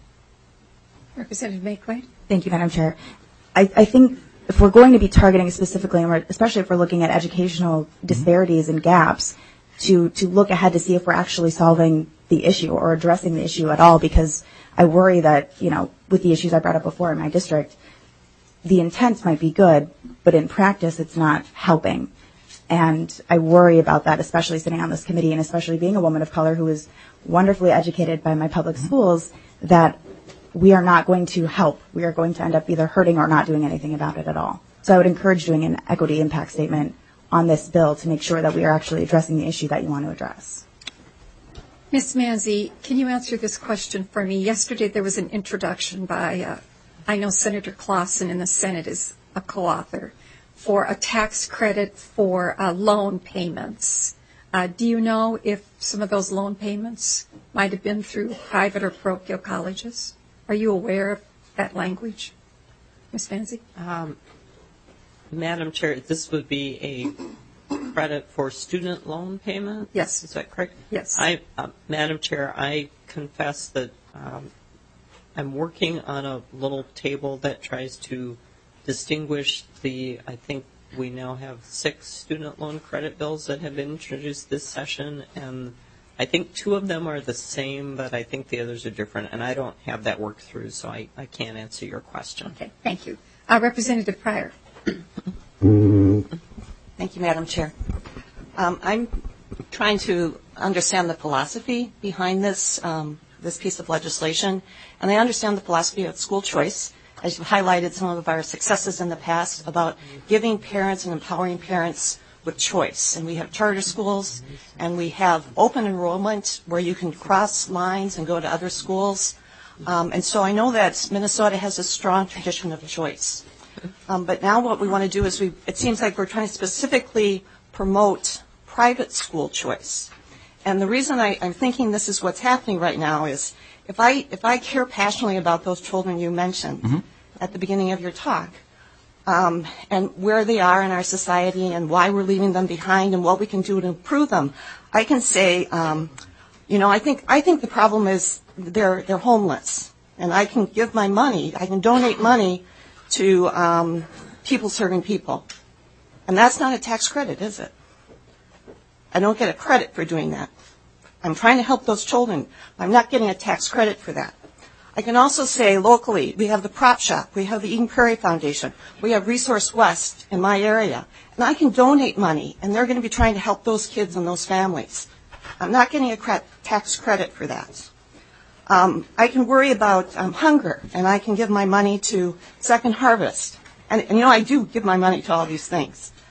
Representative Makewaid. Thank you, Madam Chair. I, I think if we're going to be targeting specifically, and we're, especially if we're looking at educational disparities and gaps, to, to look ahead to see if we're actually solving the issue or addressing the issue at all, because I worry that, you know, with the issues I brought up before in my district, the intent might be good, but in practice it's not helping. And I worry about that, especially sitting on this committee and especially being a woman of color who is wonderfully educated by my public schools, that we are not going to help. We are going to end up either hurting or not doing anything about it at all. So I would encourage doing an equity impact statement on this bill to make sure that we are actually addressing the issue that you want to address. Miz Manzi, can you answer this question for me? Yesterday there was an introduction by, uh, I know Senator Clausen in the Senate is a co-author, for a tax credit for uh, loan payments. Uh, do you know if some of those loan payments might have been through private or parochial colleges? Are you aware of that language, Miz Manzi? Um, Madam Chair, this would be a credit for student loan payment? Yes. Is that correct? Yes. I, uh, Madam Chair, I confess that um, I'm working on a little table that tries to distinguish the, I think we now have six student loan credit bills that have been introduced this session, and I think two of them are the same, but I think the others are different, and I don't have that worked through, so I, I can't answer your question. Okay, thank you. Uh, Representative Pryor. Thank you, Madam Chair. Um, I'm trying to understand the philosophy behind this um, this piece of legislation, and I understand the philosophy of school choice, as you've highlighted some of our successes in the past about giving parents and empowering parents with choice. And we have charter schools, and we have open enrollment where you can cross lines and go to other schools. Um, and so I know that Minnesota has a strong tradition of choice. Um, but now what we want to do is we, it seems like we're trying to specifically promote private school choice. And the reason I, I'm thinking this is what's happening right now is if I, if I care passionately about those children you mentioned mm-hmm. at the beginning of your talk, um, and where they are in our society and why we're leaving them behind and what we can do to improve them, I can say, um, you know, I think, I think the problem is they're, they're homeless. And I can give my money, I can donate money to um, people serving people. And that's not a tax credit, is it? I don't get a credit for doing that. I'm trying to help those children. I'm not getting a tax credit for that. I can also say locally, we have the Prop Shop, we have the Eden Prairie Foundation, we have Resource West in my area. And I can donate money, and they're going to be trying to help those kids and those families. I'm not getting a cre- tax credit for that. Um, I can worry about um, hunger, and I can give my money to Second Harvest. And, and, you know, I do give my money to all these things.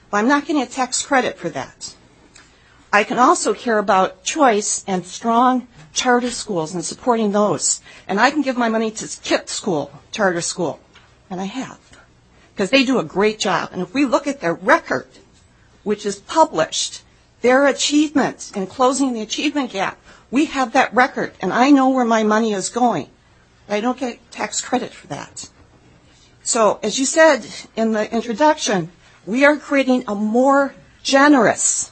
but I'm not getting a tax credit for that. I can also care about choice and strong charter schools and supporting those. And I can give my money to KIPP School, charter school, and I have, because they do a great job. And if we look at their record, which is published, their achievements in closing the achievement gap, we have that record, and I know where my money is going. I don't get tax credit for that. So, as you said in the introduction, we are creating a more generous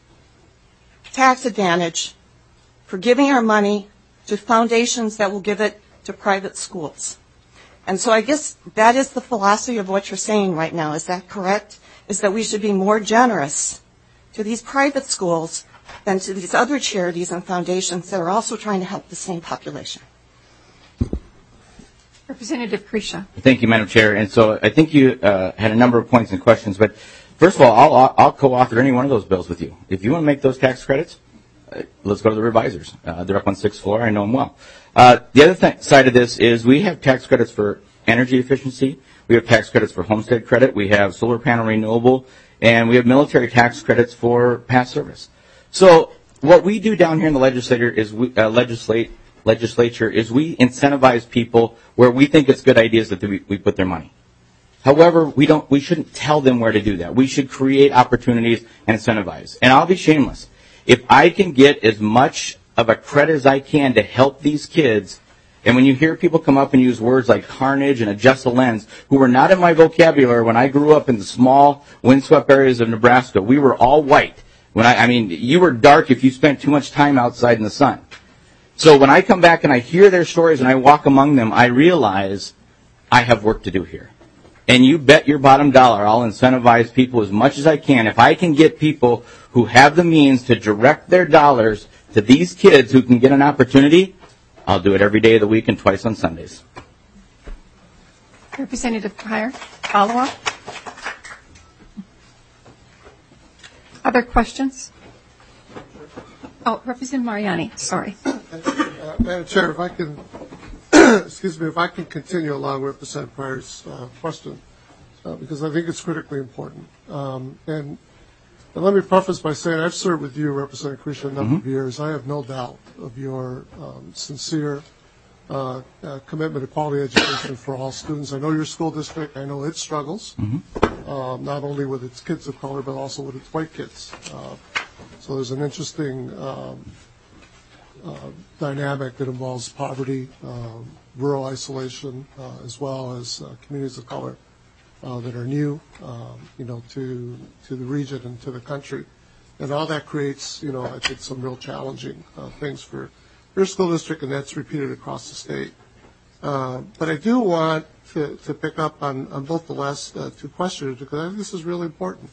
tax advantage for giving our money to foundations that will give it to private schools. And so I guess that is the philosophy of what you're saying right now. Is that correct? Is that we should be more generous to these private schools than to these other charities and foundations that are also trying to help the same population. Representative Krisha. Thank you, Madam Chair. And so I think you uh, had a number of points and questions, but first of all, I'll, I'll co-author any one of those bills with you. If you want to make those tax credits, uh, let's go to the revisers. Uh, they're up on sixth floor. I know them well. Uh, the other th- side of this is we have tax credits for energy efficiency. We have tax credits for homestead credit. We have solar panel renewable, and we have military tax credits for past service. So what we do down here in the legislature is we uh, legislate legislature is we incentivize people where we think it's good ideas that we, we put their money. However, we don't, we shouldn't tell them where to do that. We should create opportunities and incentivize. And I'll be shameless. If I can get as much of a credit as I can to help these kids, and when you hear people come up and use words like carnage and adjust a lens, who were not in my vocabulary when I grew up in the small, windswept areas of Nebraska, we were all white. When I, I mean, you were dark if you spent too much time outside in the sun. So when I come back and I hear their stories and I walk among them, I realize I have work to do here. And you bet your bottom dollar I'll incentivize people as much as I can. If I can get people who have the means to direct their dollars to these kids who can get an opportunity, I'll do it every day of the week and twice on Sundays. Representative Pryor, follow-up? Other questions? Oh, Representative Mariani, sorry. Uh, Madam Chair, if I can, excuse me, if I can continue along Representative Pryor's uh, question, uh, because I think it's critically important. Um, and, and let me preface by saying I've served with you, Representative Krisha, a number mm-hmm. of years. I have no doubt of your um, sincere uh, uh, commitment to quality education for all students. I know your school district. I know it struggles, mm-hmm. um, not only with its kids of color, but also with its white kids. Uh, So there's an interesting um, uh, dynamic that involves poverty, um, rural isolation, uh, as well as uh, communities of color uh, that are new, um, you know, to to the region and to the country, and all that creates, you know, I think some real challenging uh, things for your school district, and that's repeated across the state. Uh, but I do want to, to pick up on, on both the last uh, two questions because I think this is really important.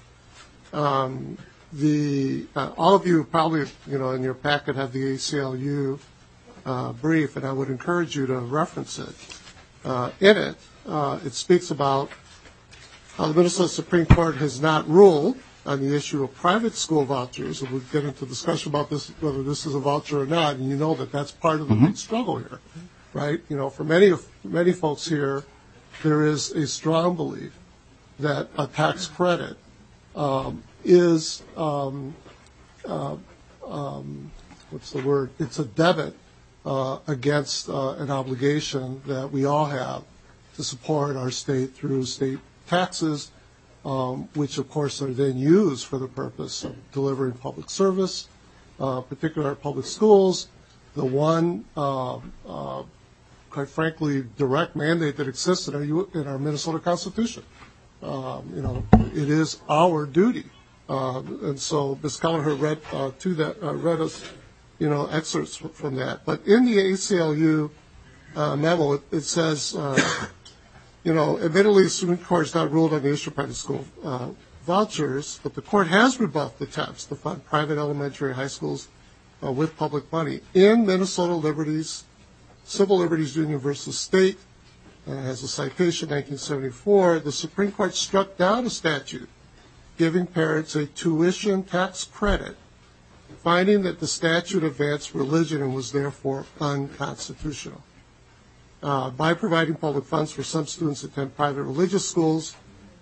Um, The uh, all of you probably, you know, in your packet have the A C L U uh, brief, and I would encourage you to reference it. Uh, in it, uh, it speaks about how the Minnesota Supreme Court has not ruled on the issue of private school vouchers, and we'll get into discussion about this, whether this is a voucher or not. And you know that that's part of the mm-hmm. big struggle here, right? You know, for many of many folks here, there is a strong belief that a tax credit um, is, um, uh, um, what's the word? It's a debit uh, against uh, an obligation that we all have to support our state through state taxes, um, which of course are then used for the purpose of delivering public service, uh, particularly our public schools. The one, uh, uh, quite frankly, direct mandate that exists in our, in our Minnesota Constitution. Um, you know, it is our duty. Uh, and so Miz Kelleher read uh, to that, uh, read us, you know, excerpts from that. But in the A C L U uh, memo, it, it says, uh, you know, admittedly, the Supreme Court has not ruled on the issue of private school uh, vouchers, but the court has rebuffed attempts to fund private elementary high schools uh, with public money. In Minnesota Liberties, Civil Liberties Union versus State, uh, has a citation, nineteen seventy-four, the Supreme Court struck down a statute giving parents a tuition tax credit, finding that the statute advanced religion and was therefore unconstitutional. Uh, by providing public funds for some students to attend private religious schools,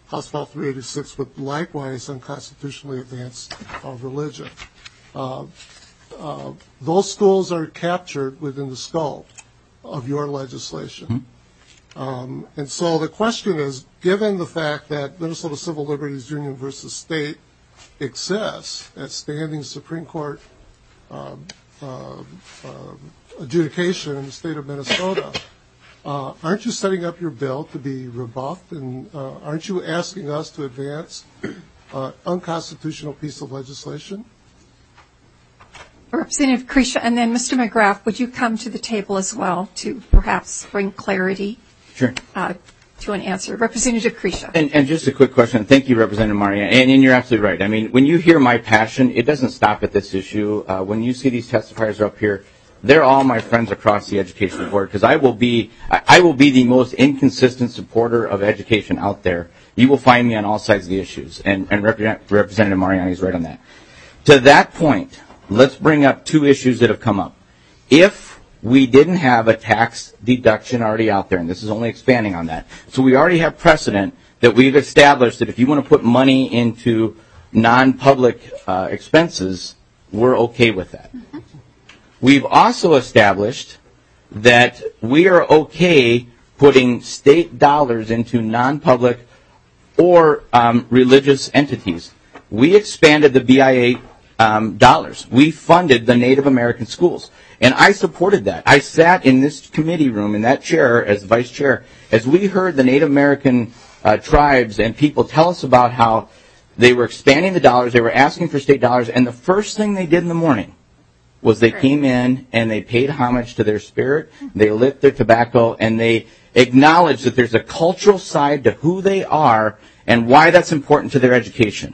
House File three eighty-six would likewise unconstitutionally advance our religion. Uh, uh, those schools are captured within the scope of your legislation. Mm-hmm. Um, and so the question is, given the fact that Minnesota Civil Liberties Union versus State exists as standing Supreme Court uh, uh, uh, adjudication in the state of Minnesota, uh, aren't you setting up your bill to be rebuffed? And uh, aren't you asking us to advance uh, unconstitutional piece of legislation? Representative Krisha, and then Mister McGrath, would you come to the table as well to perhaps bring clarity Sure. uh, to an answer? Representative Krisha. And, and just a quick question. Thank you, Representative Mariani. And, and you're absolutely right. I mean, when you hear my passion, it doesn't stop at this issue. Uh, when you see these testifiers up here, they're all my friends across the education board, because I will be I, I will be the most inconsistent supporter of education out there. You will find me on all sides of the issues, and, and Rep- Representative Mariani is right on that. To that point, let's bring up two issues that have come up. If we didn't have a tax deduction already out there, and this is only expanding on that, so we already have precedent that we've established that if you want to put money into non-public uh, expenses, we're okay with that. Mm-hmm. We've also established that we are okay putting state dollars into non-public or um, religious entities. We expanded the B I A um, dollars. We funded the Native American schools. And I supported that. I sat in this committee room, in that chair, as vice chair, as we heard the Native American uh, tribes and people tell us about how they were expanding the dollars, they were asking for state dollars, and the first thing they did in the morning was they came in and they paid homage to their spirit, they lit their tobacco, and they acknowledged that there's a cultural side to who they are and why that's important to their education.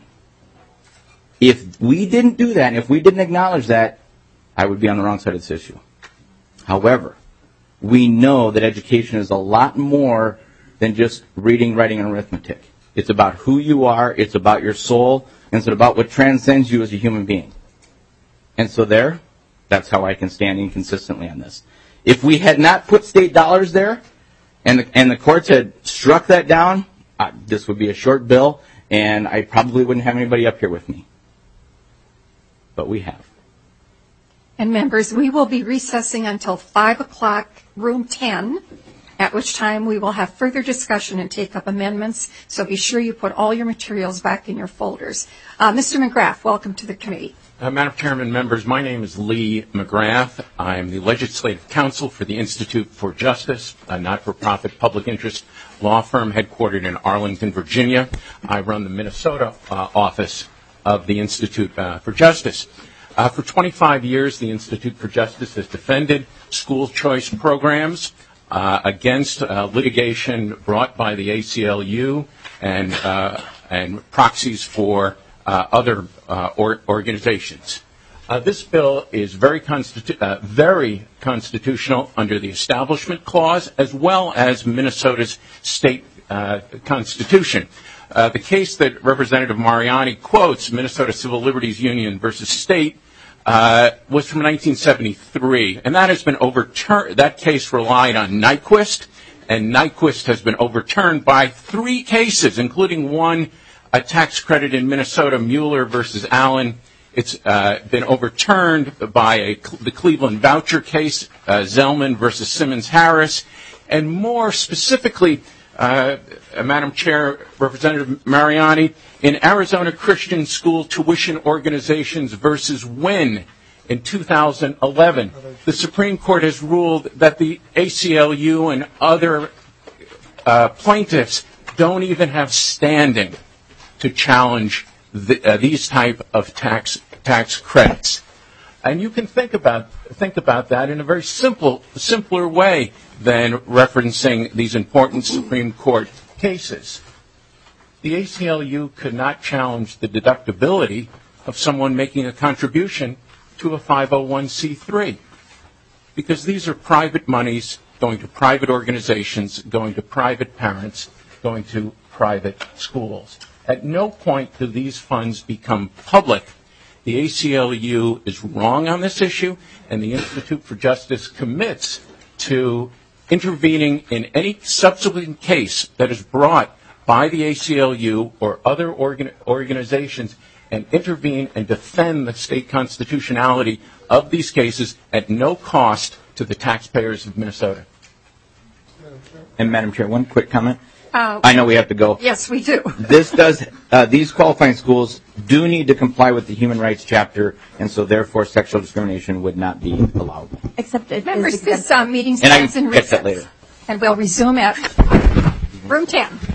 If we didn't do that, and if we didn't acknowledge that, I would be on the wrong side of this issue. However, we know that education is a lot more than just reading, writing, and arithmetic. It's about who you are, it's about your soul, and it's about what transcends you as a human being. And so there, that's how I can stand inconsistently on this. If we had not put state dollars there, and the, and the courts had struck that down, uh, this would be a short bill, and I probably wouldn't have anybody up here with me. But we have. And members, we will be recessing until five o'clock, room ten, at which time we will have further discussion and take up amendments. So be sure you put all your materials back in your folders. Uh, Mister McGrath, welcome to the committee. Uh, Madam Chairman, members, my name is Lee McGrath. I'm the Legislative Counsel for the Institute for Justice, a not-for-profit public interest law firm headquartered in Arlington, Virginia. I run the Minnesota uh, office of the Institute uh, for Justice. Uh, for twenty-five years, the Institute for Justice has defended school choice programs uh, against uh, litigation brought by the A C L U and uh, and proxies for uh, other uh, or- organizations. Uh, this bill is very constitu- uh, very constitutional under the Establishment Clause as well as Minnesota's state uh, constitution. Uh, the case that Representative Mariani quotes, Minnesota Civil Liberties Union versus State, uh, was from nineteen seventy-three, and that has been overturned. That case relied on Nyquist, and Nyquist has been overturned by three cases, including one, a tax credit in Minnesota, Mueller versus Allen. It's uh, been overturned by a, the Cleveland voucher case, uh, Zellman versus Simmons Harris, and more specifically, Uh, Madam Chair, Representative Mariani, in Arizona Christian School Tuition Organizations versus Wynn in two thousand eleven, the Supreme Court has ruled that the A C L U and other uh, plaintiffs don't even have standing to challenge the, uh, these type of tax tax credits. And you can think about think about that in a very simple, simpler way than referencing these important Supreme Court cases. The A C L U could not challenge the deductibility of someone making a contribution to a five oh one c three because these are private monies going to private organizations, going to private parents, going to private schools. At no point do these funds become public. The A C L U is wrong on this issue, and the Institute for Justice commits to intervening in any subsequent case that is brought by the A C L U or other organ- organizations and intervene and defend the state constitutionality of these cases at no cost to the taxpayers of Minnesota. And Madam Chair, one quick comment. Uh, I know we have to go. Yes, we do. This does, uh, these qualifying schools do need to comply with the human rights chapter, and so therefore sexual discrimination would not be allowable. Except it Members, is this uh, meeting And I stands in can catch recess. that later. And we'll resume at room ten.